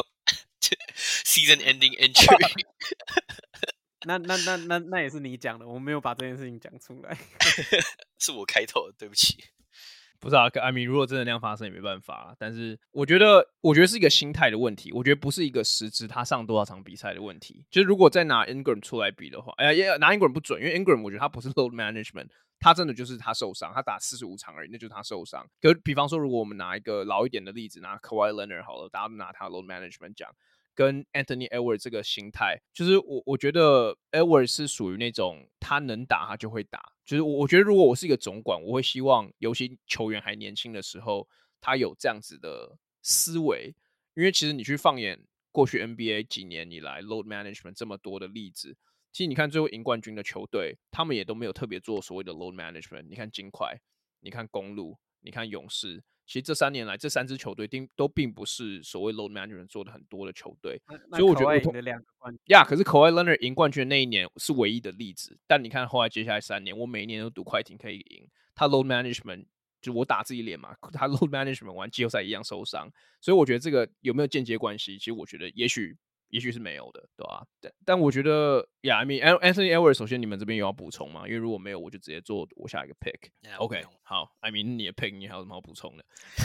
season ending injury 那那那那那也是你讲的，我没有把这件事情讲出来， 是我开头的，对不起。 不是啊 ，I mean， 如果真的那样发生也没办法啦。但是我觉得，我觉得是一个心态的问题。我觉得不是一个实质他上多少场比赛的问题。就是如果再拿 Ingram 出来比的话，哎呀，拿 Ingram 不准，因为 Ingram 我觉得他不是 load management， 他真的就是他受伤，他打四十五场而已，那就是他受伤。可比方说，如果我们拿一个老一点的例子，拿 Kawhi Leonard 好了，大家都拿他 load management 讲。 跟 Anthony Edwards 这个心态，就是我我觉得 Edwards 是属于那种他能打他就会打，就是我我觉得如果我是一个总管，我会希望尤其球员还年轻的时候，他有这样子的思维，因为其实你去放眼过去 N B A 几年以来 load management 这么多的例子，其实你看最后赢冠军的球队，他们也都没有特别做所谓的 load management。你看金块，你看公鹿，你看勇士，其实这三年来这三支球队都并不是所谓 load management 做的很多的球队，所以我觉得赢的两个冠军呀， yeah, 可是 Kawhi Leonard 赢冠军的那一年是唯一的例子。但你看后来接下来三年，我每一年都赌快艇可以赢，他 load management 就我打自己脸嘛，他 load management 完季后赛一样受伤，所以我觉得这个有没有间接关系？其实我觉得也许也许是没有的，对吧、啊？但但我觉得呀 I mean Anthony Edwards 首先你们这边有要补充吗？因为如果没有，我就直接做我下一个 pick。OK，、yeah, 好 ，I mean 你的 pick 你还有什么好补充的？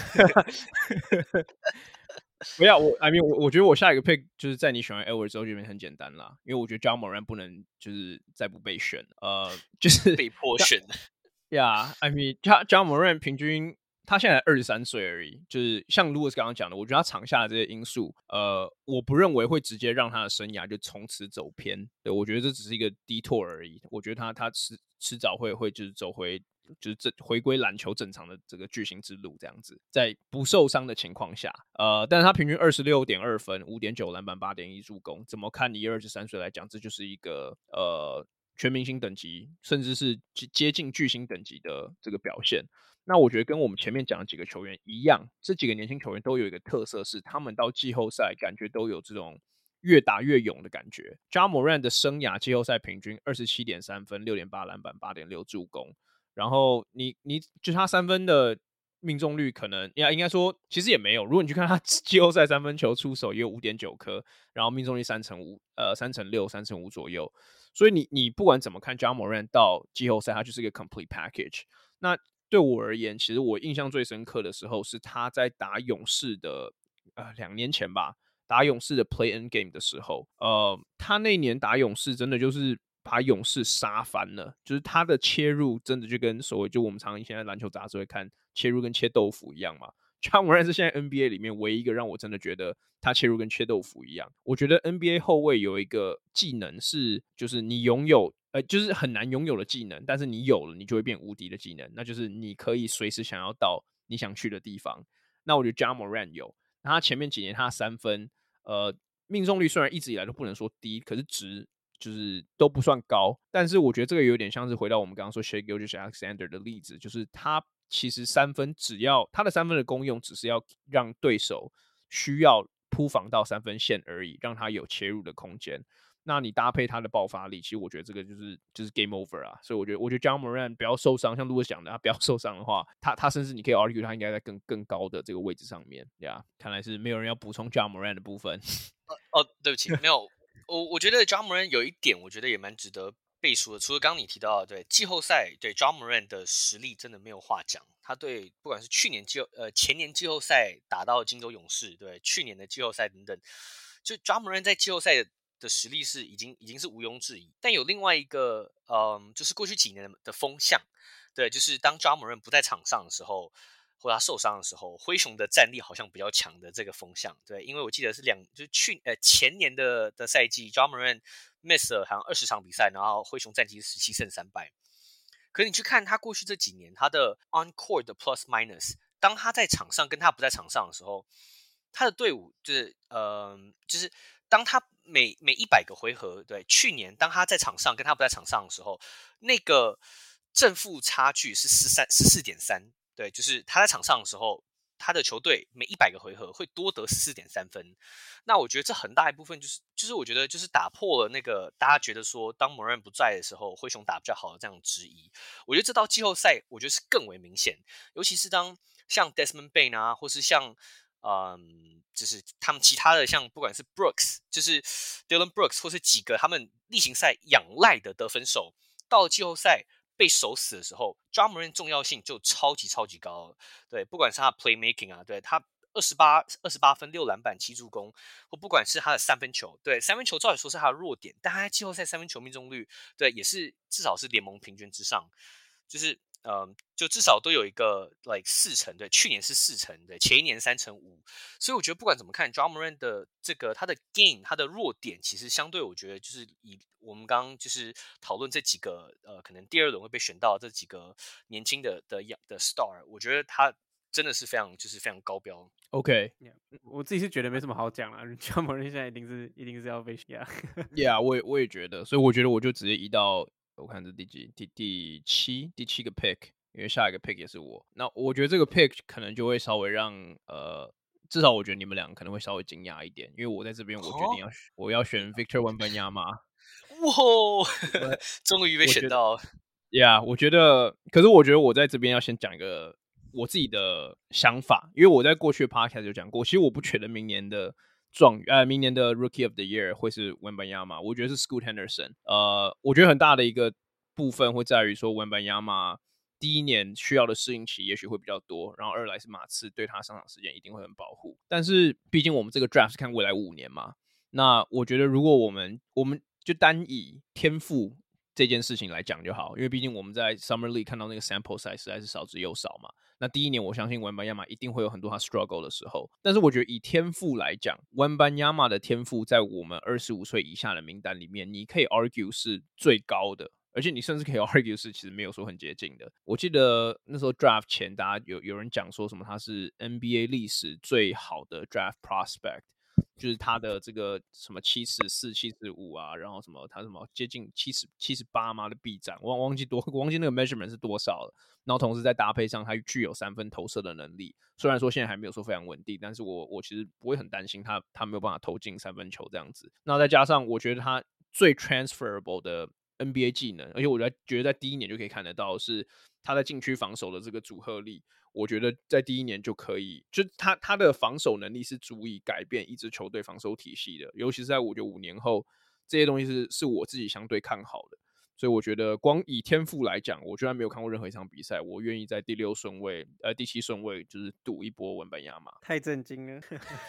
不要我 ，I mean 我我觉得我下一个 pick 就是在你选完 Edwards 之后，这边很简单啦，因为我觉得 Ja Morant 不能就是再不被选，呃，就是被迫选的。 Yeah, I mean Ja Ja Morant 平均他现在二十三岁而已，就是像 Louis 刚刚讲的，我觉得他场下的这些因素，呃，我不认为会直接让他的生涯就从此走偏。对，我觉得这只是一个 detour 而已。我觉得他他迟迟早会会就是走回。就是这回归篮球正常的这个巨星之路，这样子，在不受伤的情况下，呃，但是他平均二十六点二分，五点九篮板，八点一助攻，怎么看？以二十三岁来讲，这就是一个呃全明星等级，甚至是接近巨星等级的这个表现。那我觉得跟我们前面讲的几个球员一样，这几个年轻球员都有一个特色，是他们到季后赛感觉都有这种越打越勇的感觉。Ja Morant 的生涯季后赛平均二十七点三分，六点八篮板，八点六助攻。然后你你就他三分的命中率可能应该说其实也没有，如果你去看他季后赛三分球出手也有 五点九 颗，然后命中率三成五呃三成六三成五左右，所以你你不管怎么看 Ja Morant 到季后赛他就是一个 complete package。那对我而言，其实我印象最深刻的时候是他在打勇士的呃两年前吧，打勇士的 play in game 的时候，呃他那年打勇士真的就是把勇士杀翻了，就是他的切入真的就跟所谓就我们常常现在篮球杂志会看切入跟切豆腐一样嘛。Ja Morant 是现在 N B A 里面唯一一个让我真的觉得他切入跟切豆腐一样。我觉得 N B A 后卫有一个技能是，就是你拥有呃，就是很难拥有的技能，但是你有了，你就会变无敌的技能，那就是你可以随时想要到你想去的地方。那我觉得 Ja Morant 有，那他前面几年他的三分，呃，命中率虽然一直以来都不能说低，可是值就是都不算高，但是我觉得这个有点像是回到我们刚刚说 Shai Gilgeous-Alexander 的例子，就是他其实三分只要他的三分的功用只是要让对手需要扑防到三分线而已，让他有切入的空间。那你搭配他的爆发力，其实我觉得这个就是就是 game over 啊。所以我觉得，我觉得 Ja Morant 不要受伤，像 Louis 讲的，他不要受伤的话，他他甚至你可以 argue 他应该在更更高的这个位置上面呀。Yeah, 看来是没有人要补充 Ja Morant 的部分。 哦，对不起，没有。我我觉得 Ja Morant 有一点，我觉得也蛮值得背书的。除了刚刚你提到的，对季后赛，对 Ja Morant 的实力真的没有话讲。他对不管是去年季呃前年季后赛打到金州勇士，对去年的季后赛等等，就 Ja Morant 在季后赛的的实力是已经已经是毋庸置疑。但有另外一个，嗯，就是过去几年的风向，对，就是当 Ja Morant 不在场上的时候，或者他受伤的时候，灰熊的战力好像比较强的这个风向，对，因为我记得是两就是去呃前年的的赛季 Ja Morant miss 了好像二十场比赛，然后灰熊战绩十七胜三败。可是你去看他过去这几年他的 on court 的 plus minus， 当他在场上跟他不在场上的时候，他的队伍就是呃就是当他每每一百个回合，对，去年当他在场上跟他不在场上的时候，那个正负差距是十三十四点三。对，就是他在场上的时候，他的球队每一百个回合会多得 十四点三 分。那我觉得这很大一部分就是就是我觉得就是打破了那个大家觉得说当Morant不在的时候灰熊打比较好的这样的质疑。我觉得这到季后赛我觉得是更为明显，尤其是当像 Desmond Bane 啊，或是像嗯，就是他们其他的像不管是 Brooks， 就是 Dylan Brooks 或是几个他们例行赛仰赖的得分手，到了季后赛被守死的时候 Ja Morant 重要性就超级超级高了。对，不管是他的 playmaking 啊，对，他二十八 二十八分六篮板七助攻，或不管是他的三分球，对，三分球照理说是他的弱点，但他在季后赛三分球命中率，对，也是至少是联盟平均之上。就是嗯，就至少都有一个 like 四成，对，去年是四成，对，前一年三成五，所以我觉得不管怎么看 Ja Morant 的这个他的 game 他的弱点，其实相对我觉得就是以我们刚刚就是讨论这几个呃可能第二轮会被选到这几个年轻的的的 star， 我觉得他真的是非常就是非常高标。 OK， Yeah, 我自己是觉得没什么好讲啦 Ja Morant 现在一定是一定是要被选。 Yeah， 我也我也觉得，所以我觉得我就直接移到我看这第几第第七第七个 pick， 因为下一个 pick 也是我。那我觉得这个 pick 可能就会稍微让呃，至少我觉得你们两个可能会稍微惊讶一点，因为我在这边我决定要、哦、我要选 Victor Wembanyama。 哇，终于被选到了。 Yeah， 我觉得，可是我觉得我在这边要先讲一个我自己的想法，因为我在过去的 podcast 就讲过，其实我不觉得明年的状元，呃，明年的 Rookie of the Year 会是 Wembanyama， 我觉得是 Scoot Henderson。呃，我觉得很大的一个部分会在于说 Wembanyama 第一年需要的适应期也许会比较多，然后二来是马刺对他上场时间一定会很保护，但是毕竟我们这个 draft 是看未来五年嘛，那我觉得如果我们我们就单以天赋这件事情来讲就好，因为毕竟我们在 Summer League 看到那个 sample size 实在是少之又少嘛。那第一年我相信 Wembanyama 一定会有很多他 struggle 的时候，但是我觉得以天赋来讲 Wembanyama 的天赋在我们二十五岁以下的名单里面，你可以 argue 是最高的，而且你甚至可以 argue 是其实没有说很接近的。我记得那时候 draft 前大家有有人讲说什么他是 N B A 历史最好的 draft prospect，就是他的这个什么七十四、七十五啊，然后什么他什么接近七十七十八嘛的臂展，我忘记多，我忘记那个 measurement 是多少了。然后同时再搭配上他具有三分投射的能力，虽然说现在还没有说非常稳定，但是我我其实不会很担心他他没有办法投进三分球这样子。那再加上我觉得他最 transferable 的 N B A 技能，而且我觉得在第一年就可以看得到是他在禁区防守的这个组合力。我觉得在第一年就可以，就他他的防守能力是足以改变一支球队防守体系的，尤其是在我觉得五年后这些东西是是我自己相对看好的，所以我觉得光以天赋来讲，我居然没有看过任何一场比赛，我愿意在第六顺位呃第七顺位就是赌一波文班亚马。 太震惊了。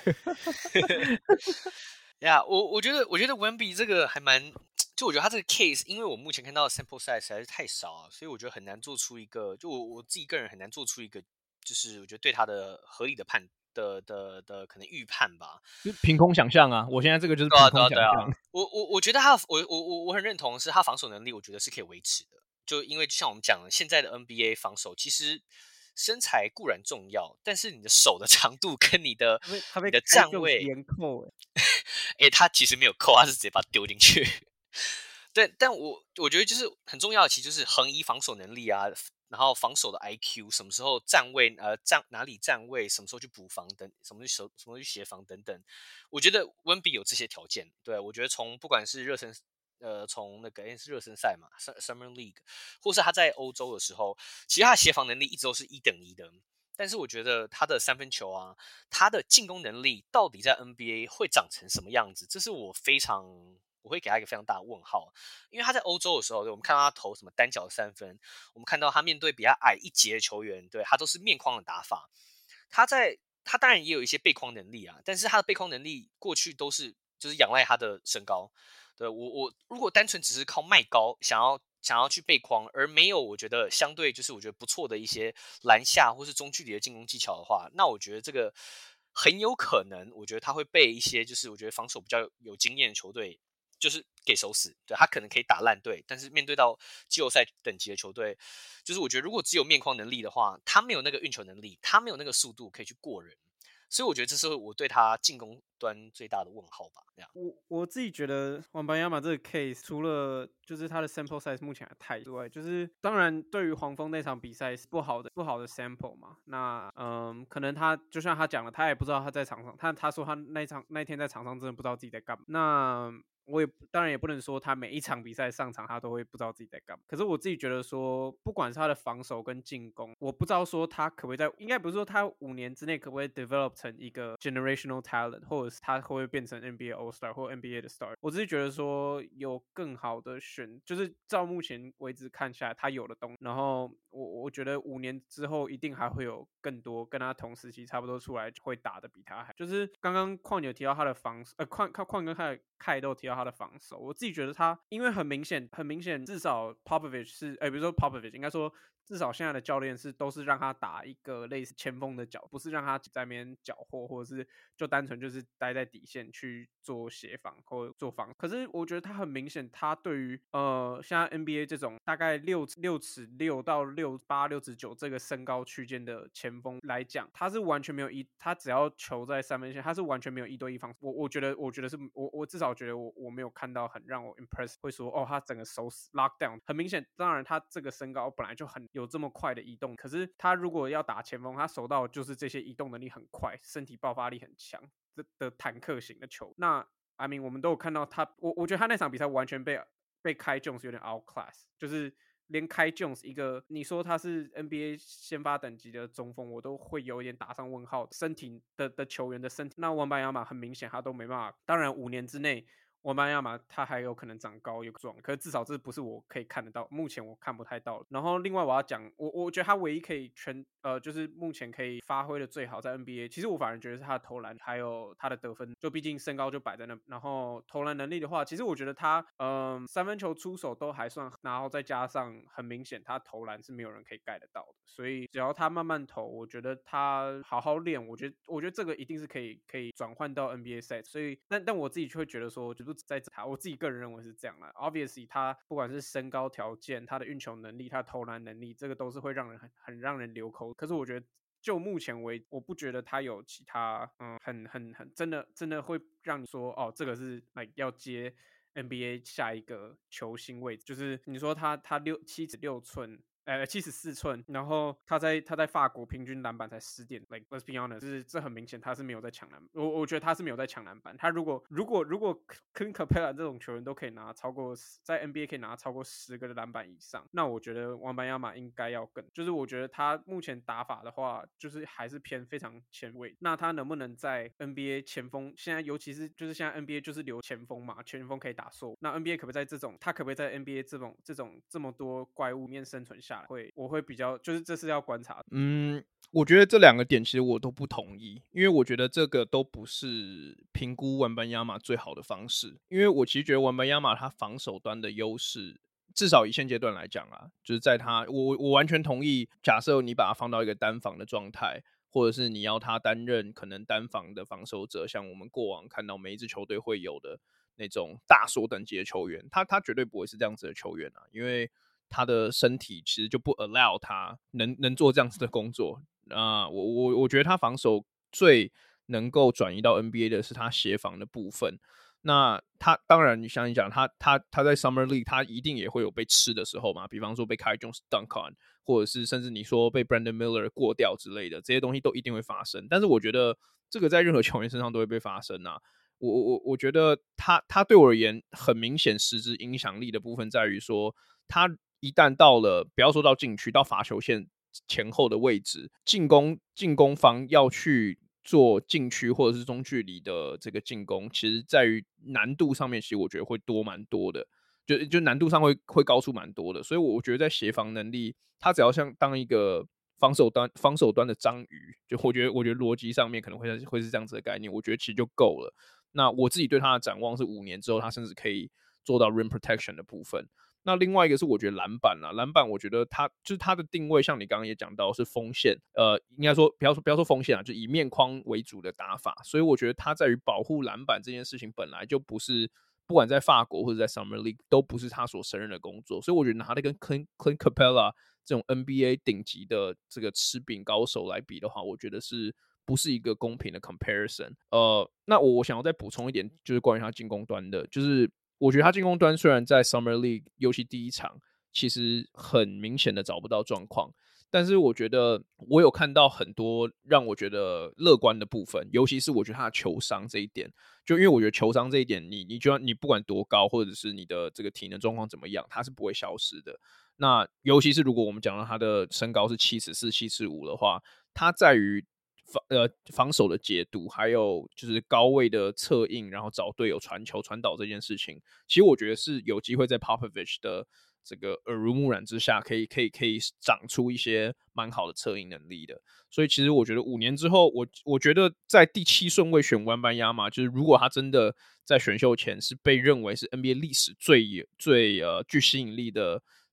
呀yeah, 我我觉得我觉得 Wemby 这个还蛮。就我觉得他这个 case， 因为我目前看到的 sample size 实在是太少啊，所以我觉得很难做出一个，就我我自己个人很难做出一个，就是我觉得对他的合理的判的的的可能预判吧。 就凭空想象啊，我现在这个就是凭空想象。 对啊对啊对啊、我我我觉得他我我我我很认同是他防守能力，我觉得是可以维持的。就因为就像我们讲的，现在的 N B A 防守其实身材固然重要，但是你的手的长度跟你的他被你的站位， 扣哎、欸，他其实没有扣，他是直接把它丢进去。对，但我我觉得就是很重要的，其实就是横移防守能力啊，然后防守的 I Q， 什么时候站位，呃，站哪里站位，什么时候去补防等，什么时候什么去协防等等。我觉得温比有这些条件。对，我觉得从不管是热身，呃，从那个是热身赛嘛 ，Summer League， 或是他在欧洲的时候，其实他的协防能力一直都是一等一的。但是我觉得他的三分球啊，他的进攻能力到底在 N B A 会长成什么样子，这是我非常我会给他一个非常大的问号。因为他在欧洲的时候，我们看到他投什么单脚三分，我们看到他面对比他矮一截的球员，对他都是面框的打法。他在他当然也有一些背框能力啊，但是他的背框能力过去都是就是仰赖他的身高。对我我如果单纯只是靠卖高想要想要去背框，而没有我觉得相对就是我觉得不错的一些篮下或是中距离的进攻技巧的话，那我觉得这个很有可能，我觉得他会被一些就是我觉得防守比较有经验的球队就是给守死。对，他可能可以打烂队，但是面对到季后赛等级的球队，就是我觉得如果只有面框能力的话，他没有那个运球能力，他没有那个速度可以去过人。所以我觉得这是我对他进攻端最大的问号吧。 我我自己觉得王班亚马这个 case， 除了就是他的 sample size 目前还太之外，就是当然对于黄蜂那场比赛是不好的不好的 sample 嘛。那嗯，可能他就像他讲了，他也不知道他在场上，他他说他那场那天在场上真的不知道自己在干嘛。那我也当然也不能说他每一场比赛上场他都会不知道自己在干嘛。可是我自己觉得说，不管是他的防守跟进攻，我不知道说他可不可以在，应该不是说他五年之内可不可以 develop 成一个 generational talent， 或者是他会不会变成 N B A All Star 或 N B A 的 Star。我只是觉得说有更好的选，就是照目前为止看下来他有的东西，然后我我觉得五年之后一定还会有更多跟他同时期差不多出来会打的比他还，就是刚刚矿有提到他的防守，呃矿矿跟他的凯都提到他的防守，我自己觉得他因为很明显很明显至少 Popovich 是，哎、欸，比如说 Popovich 应该说至少现在的教练是都是让他打一个类似前锋的角，不是让他在那边缴获，或者是就单纯就是待在底线去做协防或做防。可是我觉得他很明显，他对于呃现在 N B A 这种大概六六尺六到六八六尺九这个身高区间的前锋来讲，他是完全没有一，他只要球在三分线，他是完全没有一对一防。我我觉得，我觉得是我我至少觉得我我没有看到很让我 impress， 会说哦，他整个手 lock down， 很明显。当然，他这个身高本来就很有这么快的移动，可是他如果要打前锋，他手到就是这些移动能力很快，身体爆发力很强的的坦克型的球。那 I mean， 我们都有看到他，我我觉得他那场比赛完全被被开 Jones 有点 outclass， 就是连开 Jones 一个你说他是 N B A 先发等级的中锋，我都会有一点打上问号。身体 的, 的球员的身体，那文班亚马很明显他都没办法。当然五年之内文班亚马他还有可能长高有壮，可是至少这不是我可以看得到，目前我看不太到。然后另外我要讲，我我觉得他唯一可以全呃，就是目前可以发挥的最好在 N B A， 其实我反而觉得是他的投篮还有他的得分，就毕竟身高就摆在那。然后投篮能力的话，其实我觉得他嗯、呃、三分球出手都还算，然后再加上很明显他投篮是没有人可以盖得到的，所以只要他慢慢投，我觉得他好好练，我觉得我觉得这个一定是可以可以转换到 N B A 赛。所以但但我自己就会觉得说，就在他我自己个人认为是这样啦。Obviously 他不管是身高条件，他的运球能力，他的投篮能力，这个都是会让人很很让人流口。可是我觉得就目前为止，我不觉得他有其他嗯很很很真的真的会让你说哦，这个是 like 要接 N B A 下一个球星位置。就是你说他他六七尺六寸。呃，七十四寸，然后他在他在法国平均篮板才十点 ，like let's be honest，就是这很明显他是没有在抢篮，我我觉得他是没有在抢篮板。他如果如果如果跟 Capella 这种球员都可以拿超过在 N B A 可以拿超过十个的篮板以上，那我觉得王班亚马应该要更，就是我觉得他目前打法的话，就是还是偏非常前卫。那他能不能在 N B A 前锋，现在尤其是就是现在 N B A 就是留前锋嘛，前锋可以打硕，那 N B A 可不可以在这种他可不可以在 N B A 这种这种这么多怪物里面生存下来？会我会比较就是这是要观察的。 嗯，我觉得这两个点其实我都不同意，因为我觉得这个都不是评估文班亚马最好的方式。因为我其实觉得文班亚马他防守端的优势，至少以现阶段来讲啊，就是在他我我完全同意，假设你把他放到一个单防的状态，或者是你要他担任可能单防的防守者，像我们过往看到每一支球队会有的那种大锁等级的球员，他他绝对不会是这样子的球员啊，因为他的身体其实就不 allow 他能能做这样子的工作啊、呃。我我我觉得他防守最能够转移到 N B A 的是他协防的部分。那他当然，你像你讲，他他他在 Summer League 他一定也会有被吃的时候嘛，比方说被 Kai Jones dunk on， 或者是甚至你说被 Brandon Miller 过掉之类的，这些东西都一定会发生。但是我觉得这个在任何球员身上都会被发生啊。我我我觉得他他对我而言很明显实质影响力的部分在于说，他一旦到了不要说到禁区，到罚球线前后的位置，进攻进攻方要去做禁区或者是中距离的这个进攻，其实在于难度上面，其实我觉得会多蛮多的，就就难度上会会高出蛮多的。所以我觉得在协防能力，他只要像当一个防守端防守端的章鱼，就我觉得我觉得逻辑上面可能会会是这样子的概念，我觉得其实就够了。那我自己对他的展望是五年之后，他甚至可以做到 rim protection 的部分。那另外一个是我觉得篮板啦，篮板我觉得他就是他的定位，像你刚刚也讲到是锋线，呃，应该说不要说不要说锋线啊，就以面框为主的打法，所以我觉得他在于保护篮板这件事情本来就不是，不管在法国或者在 Summer League 都不是他所胜任的工作，所以我觉得拿他跟 Clint Capella 这种 N B A 顶级的这个吃饼高手来比的话，我觉得是不是一个公平的 comparison。呃，那我我想要再补充一点，就是关于他进攻端的，就是我觉得他进攻端虽然在 Summer League 尤其第一场其实很明显的找不到状况，但是我觉得我有看到很多让我觉得乐观的部分，尤其是我觉得他的球商这一点，就因为我觉得球商这一点，你你就你不管多高，或者是你的这个体能状况怎么样，它是不会消失的。那尤其是如果我们讲到他的身高是七尺四、七尺五的话，他在于防呃防守的解读，还有就是高位的策应，然后找队友传球、传导这件事情，其实我觉得是有机会在 Popovich 的这个耳濡目染之下，可以可以可以长出一些蛮好的策应能力的。所以其实我觉得五年之后，我我觉得在第七顺位选文班亚马，就是如果他真的在选秀前是被认为是 N B A 历史最最呃具吸引力的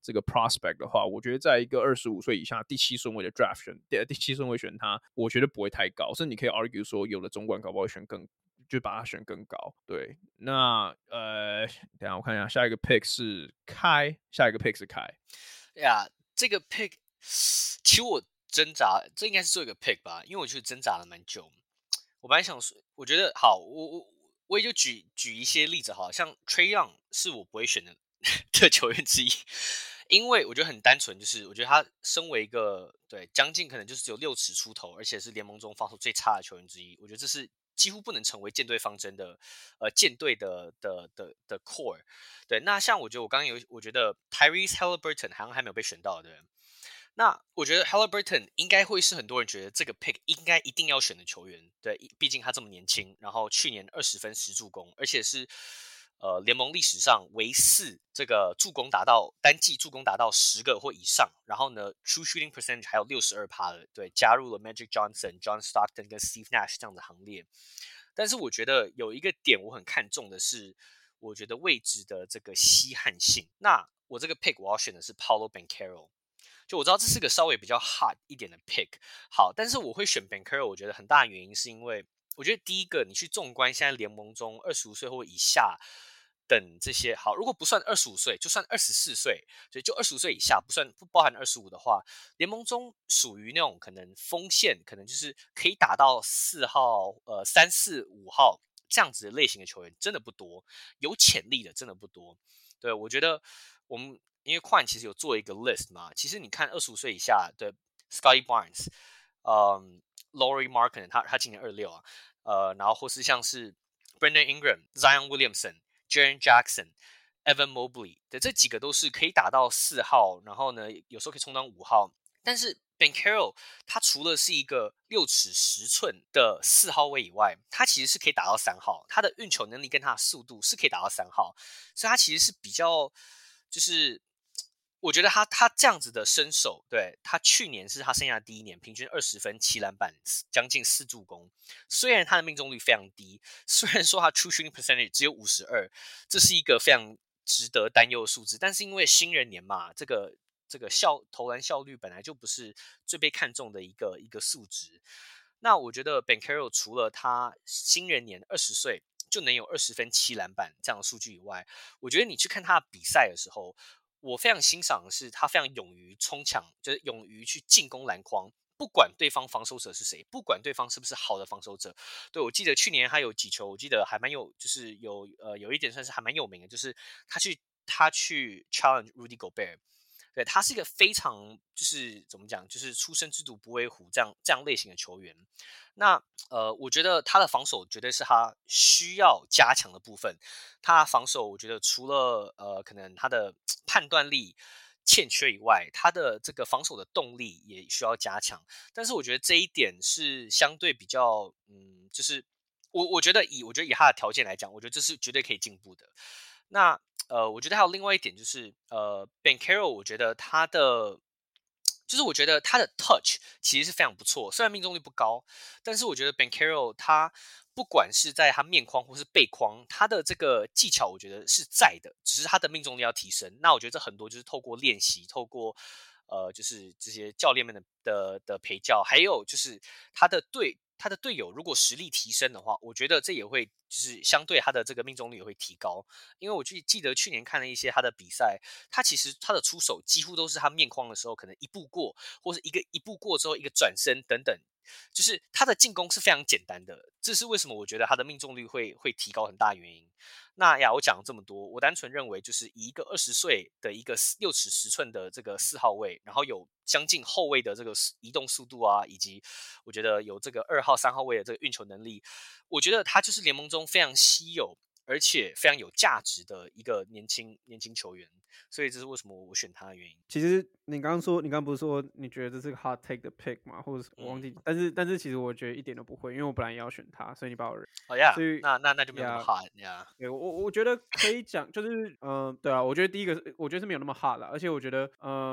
这个 prospect 的话，我觉得在一个二十五岁以下第七顺位的 draft 选第第七顺位选他，我觉得不会太高，甚至你可以 argue 说有的总管搞不好会选更。就把它选更高，对。那呃，等一下我看一下，下一个 pick 是开，下一个 pick 是开。 呀，这个 pick 其实我挣扎，这应该是做一个 pick 吧，因为我觉得挣扎了蛮久。我本来想说，我觉得好，我我我也就举举一些例子好了，像 Trae Young 是我不会选的的球员之一，因为我觉得很单纯，就是我觉得他身为一个对将近可能就是只有六尺出头，而且是联盟中防守最差的球员之一，我觉得这是几乎不能成为舰队方针的呃舰队的的的的 core。对，那像我觉得我刚刚有，我觉得 Tyrese Halliburton 好像还没有被选到的。那我觉得 Halliburton 应该会是很多人觉得这个 pick 应该一定要选的球员，对，毕竟他这么年轻，然后去年二十分十助攻，而且是呃联盟历史上唯四这个助攻达到单季助攻达到十个或以上，然后呢 true shooting percentage 还有 百分之六十二 的，对，加入了 Magic Johnson、John Stockton 跟 Steve Nash 这样的行列。但是我觉得有一个点我很看重的是，我觉得位置的这个稀罕性。那我这个 pick 我要选的是 Paolo Banchero。就我知道这是个稍微比较 hard 一点的 pick， 好，但是我会选 Banchero， 我觉得很大的原因是因为，我觉得第一个，你去纵观现在联盟中二十五岁或以下等这些，好，如果不算二十五岁，就算二十四岁，所以就二十五岁以下，不算不包含二十五的话，联盟中属于那种可能锋线，可能就是可以打到四号、呃三四五号这样子的类型的球员，真的不多，有潜力的真的不多。对，我觉得我们。因为Quan其实有做一个 list 嘛，其实你看二十五岁以下的 Scotty Barnes， 嗯 ，Lauri Markkanen， 他他今年二十六啊，呃，然后或是像是 Brandon Ingram、Zion Williamson、Jaren Jackson、Evan Mobley 的这几个都是可以打到四号，然后呢有时候可以充当五号，但是 Banchero 他除了是一个六尺十寸的四号位以外，他其实是可以打到三号，他的运球能力跟他的速度是可以打到三号，所以他其实是比较就是。我觉得他他这样子的身手，对，他去年是他生涯第一年，平均二十分、七篮板、将近四助攻。虽然他的命中率非常低，虽然说他 true shooting percentage 只有五十二，这是一个非常值得担忧的数字。但是因为新人年嘛，这个这个效投篮效率本来就不是最被看重的一个一个数值。那我觉得 Banchero 除了他新人年二十岁就能有二十分、七篮板这样的数据以外，我觉得你去看他的比赛的时候。我非常欣赏的是，他非常勇于冲抢，就是勇于去进攻篮筐，不管对方防守者是谁，不管对方是不是好的防守者。对，我记得去年他有几球，我记得还蛮有，就是有呃有一点算是还蛮有名的，就是他去他去 challenge Rudy Gobert。对，他是一个非常就是怎么讲，就是初生之犊不畏虎这样这样类型的球员。那呃，我觉得他的防守绝对是他需要加强的部分。他防守，我觉得除了呃可能他的判断力欠缺以外，他的这个防守的动力也需要加强。但是我觉得这一点是相对比较嗯，就是我我觉得以我觉得以他的条件来讲，我觉得这是绝对可以进步的。那呃，我觉得还有另外一点就是，呃 ，Banchero， 我觉得他的，就是我觉得他的 touch 其实是非常不错，虽然命中率不高，但是我觉得 Banchero 他不管是在他面框或是背框，他的这个技巧我觉得是在的，只是他的命中率要提升。那我觉得这很多就是透过练习，透过呃，就是这些教练们的的的陪教，还有就是他的队。他的队友如果实力提升的话，我觉得这也会就是相对他的这个命中率也会提高。因为我记记得去年看了一些他的比赛，他其实他的出手几乎都是他面框的时候可能一步过，或是一个一步过之后一个转身等等，就是他的进攻是非常简单的。这是为什么我觉得他的命中率会会提高很大原因。那呀，我讲了这么多，我单纯认为就是以一个二十岁的一个六尺十寸的这个四号位，然后有将近后卫的这个移动速度啊，以及我觉得有这个二号、三号位的这个运球能力，我觉得他就是联盟中非常稀有而且非常有价值的一个年轻年轻球员。所以这是为什么我选他的原因。 其实你刚刚说，你刚刚不是说你觉得这是个 hard take 的 pick 吗？或者是我忘记， 嗯、 但是但是其实我觉得一点都不会，因为我本来也要选他，所以你把我， 哦呀， 所以那那那就没有那么 yeah, hard 呀。 对，我我觉得可以讲，就是嗯、呃，对啊，我觉得第一个是我觉得是没有那么 hard 啦，而且我觉得嗯、呃，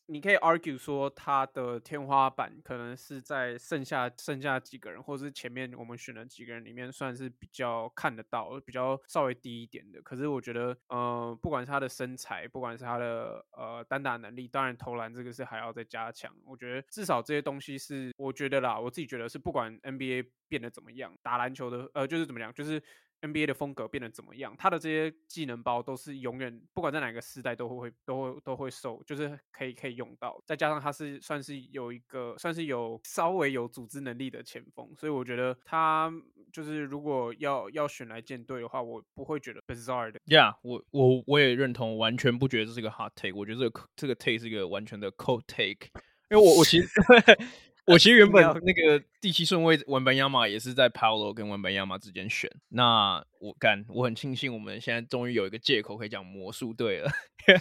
你可以 argue 说他的天花板可能是在剩下剩下几个人，或是前面我们选的几个人里面算是比较看得到，比较稍微低一点的。可是我觉得，呃，不管是他的身材，不管是他的呃单打能力，当然投篮这个是还要再加强。我觉得至少这些东西是，我觉得啦，我自己觉得是不管 N B A 变得怎么样，打篮球的呃就是怎么样，就是。N B A 的风格变得怎么样？他的这些技能包都是永远不管在哪个时代都会都会都会受，就是可以可以用到。再加上他是算是有一个算是有稍微有组织能力的前锋，所以我觉得他就是如果要要选来建队的话，我不会觉得 bizarre 的。 Yeah， 我我我也认同，完全不觉得这是个 hot take。我觉得这个这个 take 是一个完全的 cold take，因为我我其实。我其实原本那个第七顺位文班亚马也是在 Paolo 跟文班亚马之间选。那我干，我很庆幸我们现在终于有一个借口可以讲魔术队了。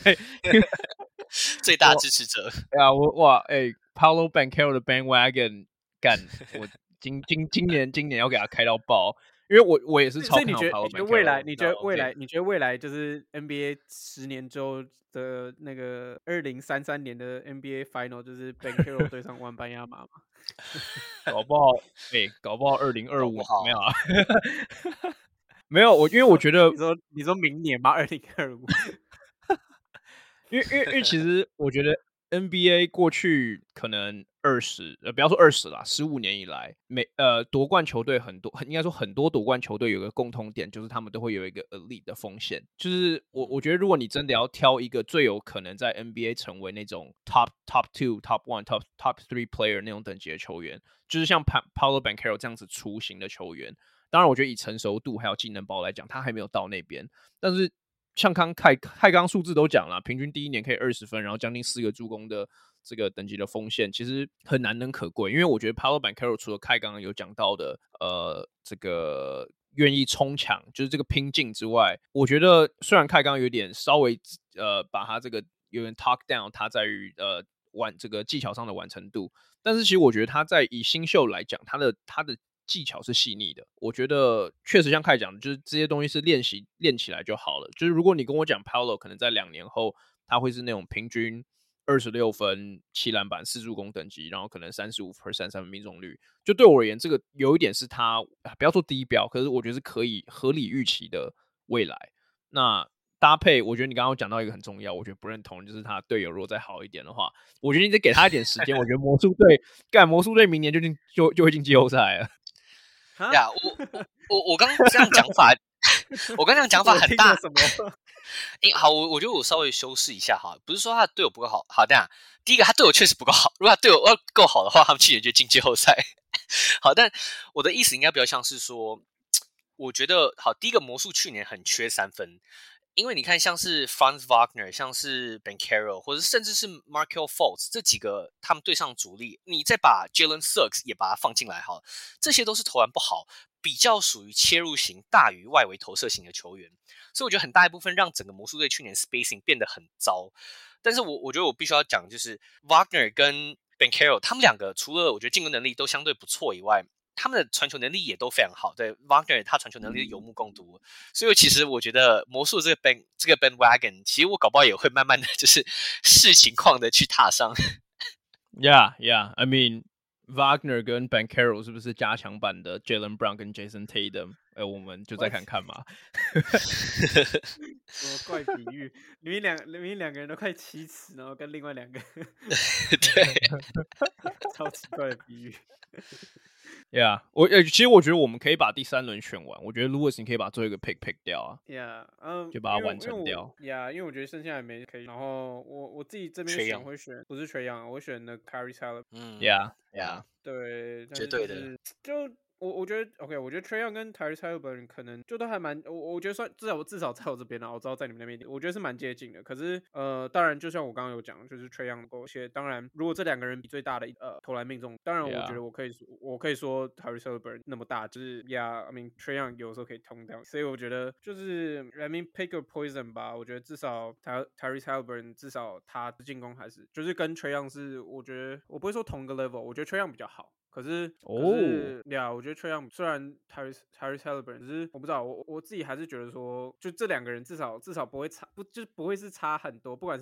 最大支持者。 对啊，我哇，哎、欸、，Paolo Banchero 的 bandwagon 干，我今今今年今年要给他开到爆。因为我我也是超看好 Paolo Banchero。 你觉得未来？你觉得未来？你觉得未来就是 N B A 十年之后的那个二零三三年的 N B A Final 就是 Banchero 对上万班亚马吗？ 搞不好，哎、欸，搞不好二零二五没有啊？没有，我因为我觉得你说你说明年吧，二零二五。 因为因为因为其实我觉得 N B A 过去可能二十呃不要说二十啦，十五年以来，每呃夺冠球队很多，应该说很多夺冠球队有个共通点，就是他们都会有一个 elite 的锋线。就是我我觉得如果你真的要挑一个最有可能在 N B A 成为那种 top top two top one top top three player 那种等级的球员，就是像 Paolo Banchero 这样子雏形的球员。当然，我觉得以成熟度还有技能包来讲，他还没有到那边，但是。像刚泰泰刚数字都讲了，平均第一年可以二十分，然后将近四个助攻的这个等级的锋线，其实很难能可贵。因为我觉得 Paolo Banchero 除了凯刚刚有讲到的，呃，这个愿意冲抢，就是这个拼劲之外，我觉得虽然凯刚有点稍微呃把他这个有点 talk down， 他在于呃完这个技巧上的完成度，但是其实我觉得他在以新秀来讲，他的他的。技巧是细腻的，我觉得确实像凯讲的，就是这些东西是练习练起来就好了。就是如果你跟我讲 Paolo 可能在两年后他会是那种平均二十六分、七篮板、四助攻等级，然后可能 百分之三十五 三分命中率，就对我而言，这个有一点是他不要说低标，可是我觉得是可以合理预期的未来。那搭配，我觉得你刚刚讲到一个很重要，我觉得不认同，就是他队友如果再好一点的话，我觉得你得给他一点时间。我觉得魔术队干魔术队明年就进就就会进季后赛了。 呀、yeah, 我我我我刚刚这样讲法，我刚刚这样讲法很大。 什么？ 因好，我我觉得我稍微修饰一下哈，不是说他的队友不够好。好，这样第一个，他队友确实不够好。如果他队友要够好的话，他们去年就进季后赛。好，但我的意思应该比较像是说，我觉得好，第一个魔术去年很缺三分。因为你看，像是 Franz Wagner， 像是 Banchero， 或者甚至是 Markelle Fultz 这几个他们队上主力，你再把 Jalen Suggs 也把它放进来哈，这些都是投篮不好，比较属于切入型大于外围投射型的球员，所以我觉得很大一部分让整个魔术队去年 spacing 变得很糟。但是我我觉得我必须要讲，就是 Wagner 跟 Banchero 他们两个除了我觉得进攻能力都相对不错以外，他们的传球能力也都非常好，对 Wagner 他传球能力有目共睹，所以其实我觉得魔术这个 Ben 这个 bandwagon， 其实我搞不好也会慢慢的就是视情况的去踏上。 Yeah, yeah. I mean, Wagner 跟 Banchero 是不是加强版的 Jaylen Brown 跟 Jason Tatum？ 呃，我们就再看看嘛。 什么怪比喻？明明两明明两个人都快七尺，然后跟另外两个对， 超奇怪的比喻。 Yeah， 我呃，其实我觉得我们可以把第三轮选完。我觉得 Lewis 你可以把最后一个 pick pick 掉啊。 Yeah， 嗯， 就把它完成掉。 Yeah， 因为我觉得剩下也没可以。然后我我自己这边选会选，不是Trae Young，我会选那 Kyrie Taylor。 嗯 ，Yeah，Yeah， 对， 绝对的。 就我我觉得 OK， 我觉得 Trae Young 跟 Tyrese Haliburton 可能就都还蛮，我我觉得算至少我至少在我这边啦，我知道在你们那边，我觉得是蛮接近的。可是呃，当然就像我刚刚有讲，就是 Trae Young 够，而且当然如果这两个人比最大的呃投篮命中，当然我觉得我可以、yeah. 我可以说 Tyrese Haliburton 那么大，就是 Yeah，I mean Trae Young 有时候可以通掉，所以我觉得就是 I mean pick a poison 吧。我觉得至少 Tyrese Haliburton 至少他的进攻还是就是跟 Trae Young 是，我觉得我不会说同个 level， 我觉得 Trae Young 比较好。可是，可是呀， yeah, 我觉得 Trae Young 虽然 Tyrese Tyrese Haliburton， 只是我不知道，我我自己还是觉得说，就这两个人至少至少不会差，不就是不会是差很多，不管是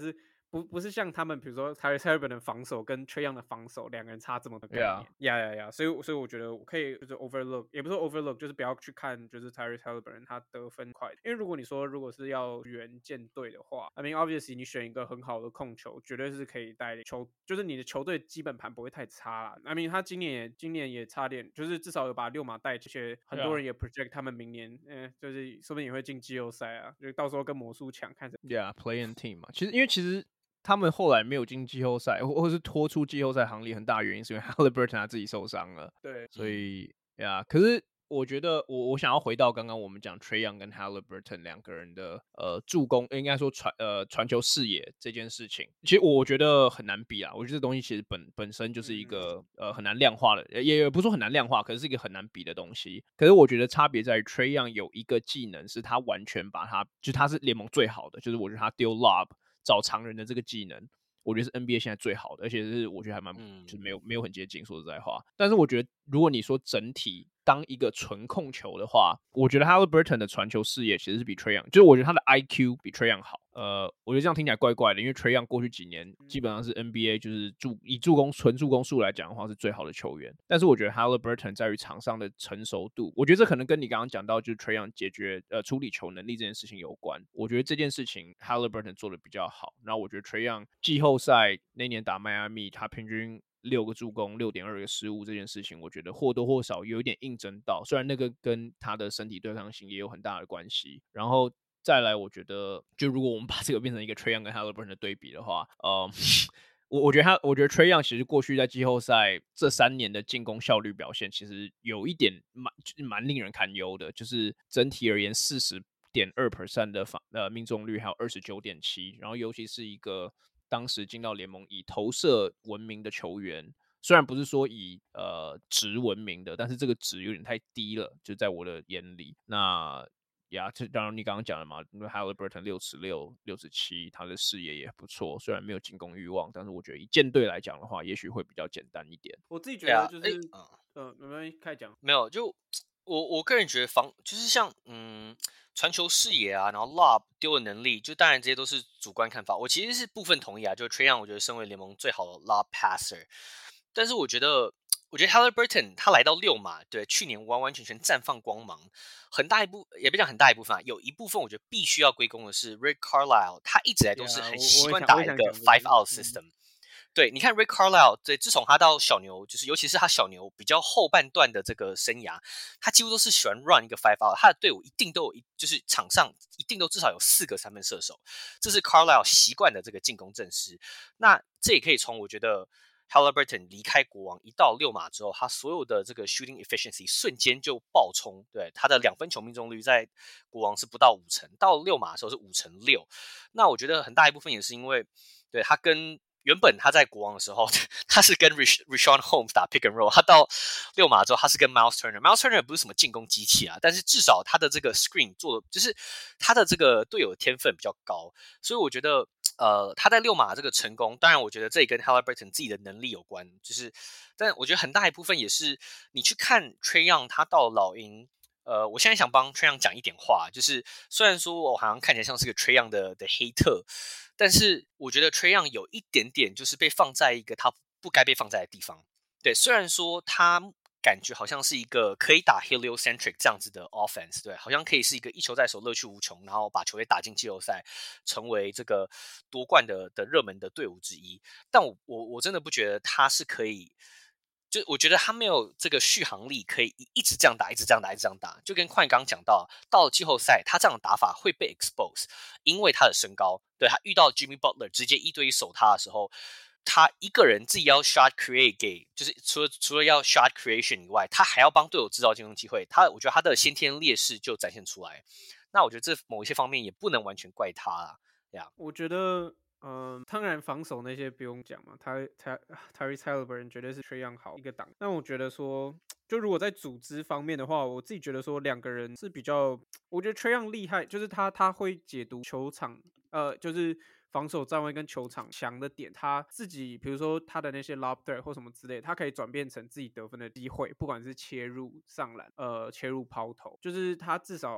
不不是像他们，比如说 Tyrese Haliburton 的防守跟 Trae Young 的防守两个人差这么多概念，呀呀呀，所以所以我觉得我可以就是 overlook， 也不是 overlook， 就是不要去看就是 Tyrese Haliburton 他得分快，因为如果你说如果是要援舰队的话 ，I mean obviously 你选一个很好的控球，绝对是可以带领球，就是你的球队基本盘不会太差啦。I mean 他今年也今年也差点，就是至少有把六马带，而且很多人也 project 他们明年，嗯、呃，就是说不定也会进季后赛啊，就到时候跟魔术抢看着。 Yeah，play-in team 嘛，其实因为其实。他们后来没有进季后赛，或或是拖出季后赛行列，很大原因是因为 Haliburton 他自己受伤了。 对， 所以呀，可是我觉得我我想要回到刚刚我们讲 Trae Young 跟 Haliburton 两个人的呃助攻，应该说传呃传球视野这件事情，其实我觉得很难比啊。我觉得这东西其实本本身就是一个、嗯、呃很难量化的，也也不是说很难量化，可是是一个很难比的东西。可是我觉得差别在于 Trae Young 有一个技能是他完全把他，就是他是联盟最好的，就是我觉得他丢 lob。找常人的这个技能，我觉得是 N B A 现在最好的，而且是我觉得还蛮，就是没有没有很接近，说实在话。但是我觉得，如果你说整体当一个纯控球的话，我觉得 Haliburton 的传球视野其实是比 Trae Young， 就是我觉得他的 I Q 比 Trae Young 好。呃，我觉得这样听起来怪怪的，因为 Trae Young 过去几年基本上是 N B A 就是助以助攻纯助攻数来讲的话是最好的球员，但是我觉得 Haliburton 在于场上的成熟度，我觉得这可能跟你刚刚讲到就是 Trae Young 解决呃处理球能力这件事情有关。我觉得这件事情 Haliburton 做的比较好，然后我觉得 Trae Young 季后赛那年打迈阿密，他平均六个助攻 六点二 个失误这件事情，我觉得或多或少有一点印证到，虽然那个跟他的身体对抗性也有很大的关系。然后再来，我觉得就如果我们把这个变成一个 Trae Young 跟 Haliburton 的对比的话，呃，我我觉得他，我觉得 Trae Young 其实过去在季后赛这三年的进攻效率表现，其实有一点蛮蛮令人堪忧的，就是整体而言四十点二 percent 的防呃命中率，还有二十九点七，然后尤其是一个当时进到联盟以投射闻名的球员。虽然不是说以呃值闻名的，但是这个值有点太低了，就在我的眼里。那呀，这当然你刚刚讲了嘛 ，Haliburton 六尺六、六尺七，他的视野也不错。虽然没有进攻欲望，但是我觉得以舰队来讲的话，也许会比较简单一点。 我自己觉得就是， 嗯、啊， 呃，没关系，开始讲。 没有，就我我个人觉得防就是像嗯传球视野啊，然后 lob 丢的能力，就当然这些都是主观看法。我其实是部分同意啊，就是 Trae Young 我觉得身为联盟最好的 lob passer， 但是我觉得。我觉得 Haliburton 他来到六马，对去年完完全全绽放光芒，很大一部也不讲很大一部分啊，有一部分我觉得必须要归功的是 Rick Carlisle， 他一直来都是很习惯打一个 five out system。对，你看 Rick Carlisle， 对，自从他到小牛，就是尤其是他小牛比较后半段的这个生涯，他几乎都是喜欢 run 一个 five out， 他的队伍一定都有一，就是场上一定都至少有四个三分射手，这是 Carlisle 习惯的这个进攻阵势。那这也可以从我觉得。Haliburton 离开国王一到六马之后，他所有的这个 shooting efficiency 瞬间就爆冲，对他的两分球命中率在国王是不到五成，到六马的时候是五成六。那我觉得很大一部分也是因为，对他跟原本他在国王的时候，他是跟 Richaun Holmes 打 pick and roll， 他到六马之后他是跟 Miles Turner，Miles Turner 不是什么进攻机器啊，但是至少他的这个 screen 做的就是他的这个队友的天分比较高，所以我觉得。呃，他在六马这个成功，当然我觉得这也跟 Haliburton 自己的能力有关，就是，但我觉得很大一部分也是你去看 Trae Young 他到老鹰，呃，我现在想帮 Trae Young 讲一点话，就是虽然说我好像看起来像是个 Trae Young 的的黑特，但是我觉得 Trae Young 有一点点就是被放在一个他不该被放在的地方，对，虽然说他。感觉好像是一个可以打 heliocentric 这样子的 offense， 对，好像可以是一个一球在手乐趣无穷，然后把球队打进季后赛，成为这个夺冠的的热门的队伍之一。但我我我真的不觉得他是可以，就我觉得他没有这个续航力，可以一直这样打，一直这样打，一直这样打。就跟快刚刚讲到，到了季后赛，他这样的打法会被 expose， 因为他的身高，对他遇到 Jimmy Butler 直接一对一守他的时候。他一个人自己要 shot create 给，就是除了除了要 shot creation 以外，他还要帮队友制造进攻机会。他我觉得他的先天劣势就展现出来。那我觉得这某一些方面也不能完全怪他啦。Yeah. 我觉得，嗯、呃，当然防守那些不用讲嘛，他他 Tyrese Haliburton 绝对是 Trae Young 好一个档。但我觉得说，就如果在组织方面的话，我自己觉得说两个人是比较，我觉得 Trae Young 厉害，就是他他会解读球场，呃，就是。防守站位跟球场强的点，他自己比如说他的那些 lob threat 或什么之类，他可以转变成自己得分的机会，不管是切入上篮，呃，切入抛投，就是他至少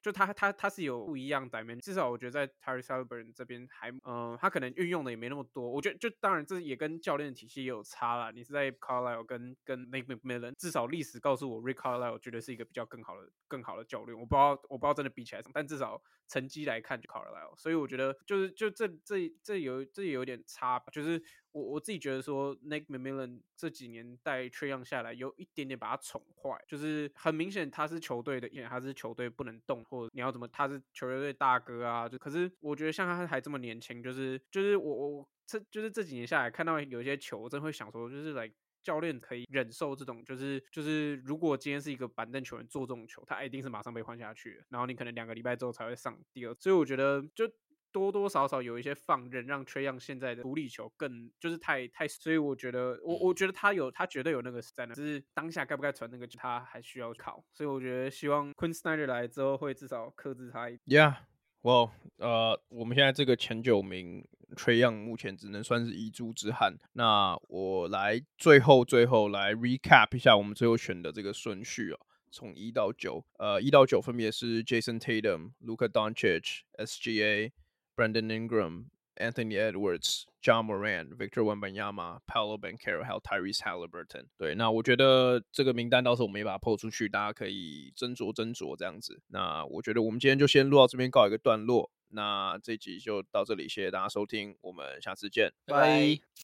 就他他他是有不一样 dimension， 至少我觉得在 Tyrese Haliburton 这边还，嗯、呃，他可能运用的也没那么多。我觉得就当然这也跟教练体系也有差啦。你是在 Carlisle 跟跟 Nate McMillan， 至少历史告诉我 Rick Carlisle 我觉得是一个比较更好的更好的教练。我不知道我不知道真的比起来什么，但至少成绩来看就 Carlisle， 所以我觉得就是就这这这有这有点差，就是我我自己觉得说 Nate McMillan 这几年带 Trae Young 下来有一点点把他宠坏，就是很明显他是球队的，因为他是球队不能动，或者你要怎么他是球队大哥啊，就可是我觉得像他还这么年轻，就是就是我我这就是这几年下来看到有一些球，我真会想说，就是来。教练可以忍受这种，就是就是，如果今天是一个板凳球员做这种球，他一定是马上被换下去的，然后你可能两个礼拜之后才会上第二。所以我觉得就多多少少有一些放任，让 Trae Young 现在的处理球更就是太太，所以我觉得我我觉得他有他绝对有那个在那，只是当下该不该传那个，他还需要考。所以我觉得希望 Quinn Snyder 来之后会至少克制他一点。Yeah.Well， 呃，我们现在这个前九名 Trae Young 目前只能算是遗珠之憾。那我来最后最后来 recap 一下我们最后选的这个顺序哦，从一到九，呃，一到九分别是 Jason Tatum、Luka Doncic、S G A、Brandon Ingram、Anthony Edwards、John Morant、Victor Wembanyama、Paolo Banchero 还有 Tyrese Haliburton。对，那我觉得这个名单到时候我们也把它 po 出去，大家可以斟酌斟酌这样子。那我觉得我们今天就先录到这边告一个段落。那这集就到这里，谢谢大家收听，我们下次见， 拜拜。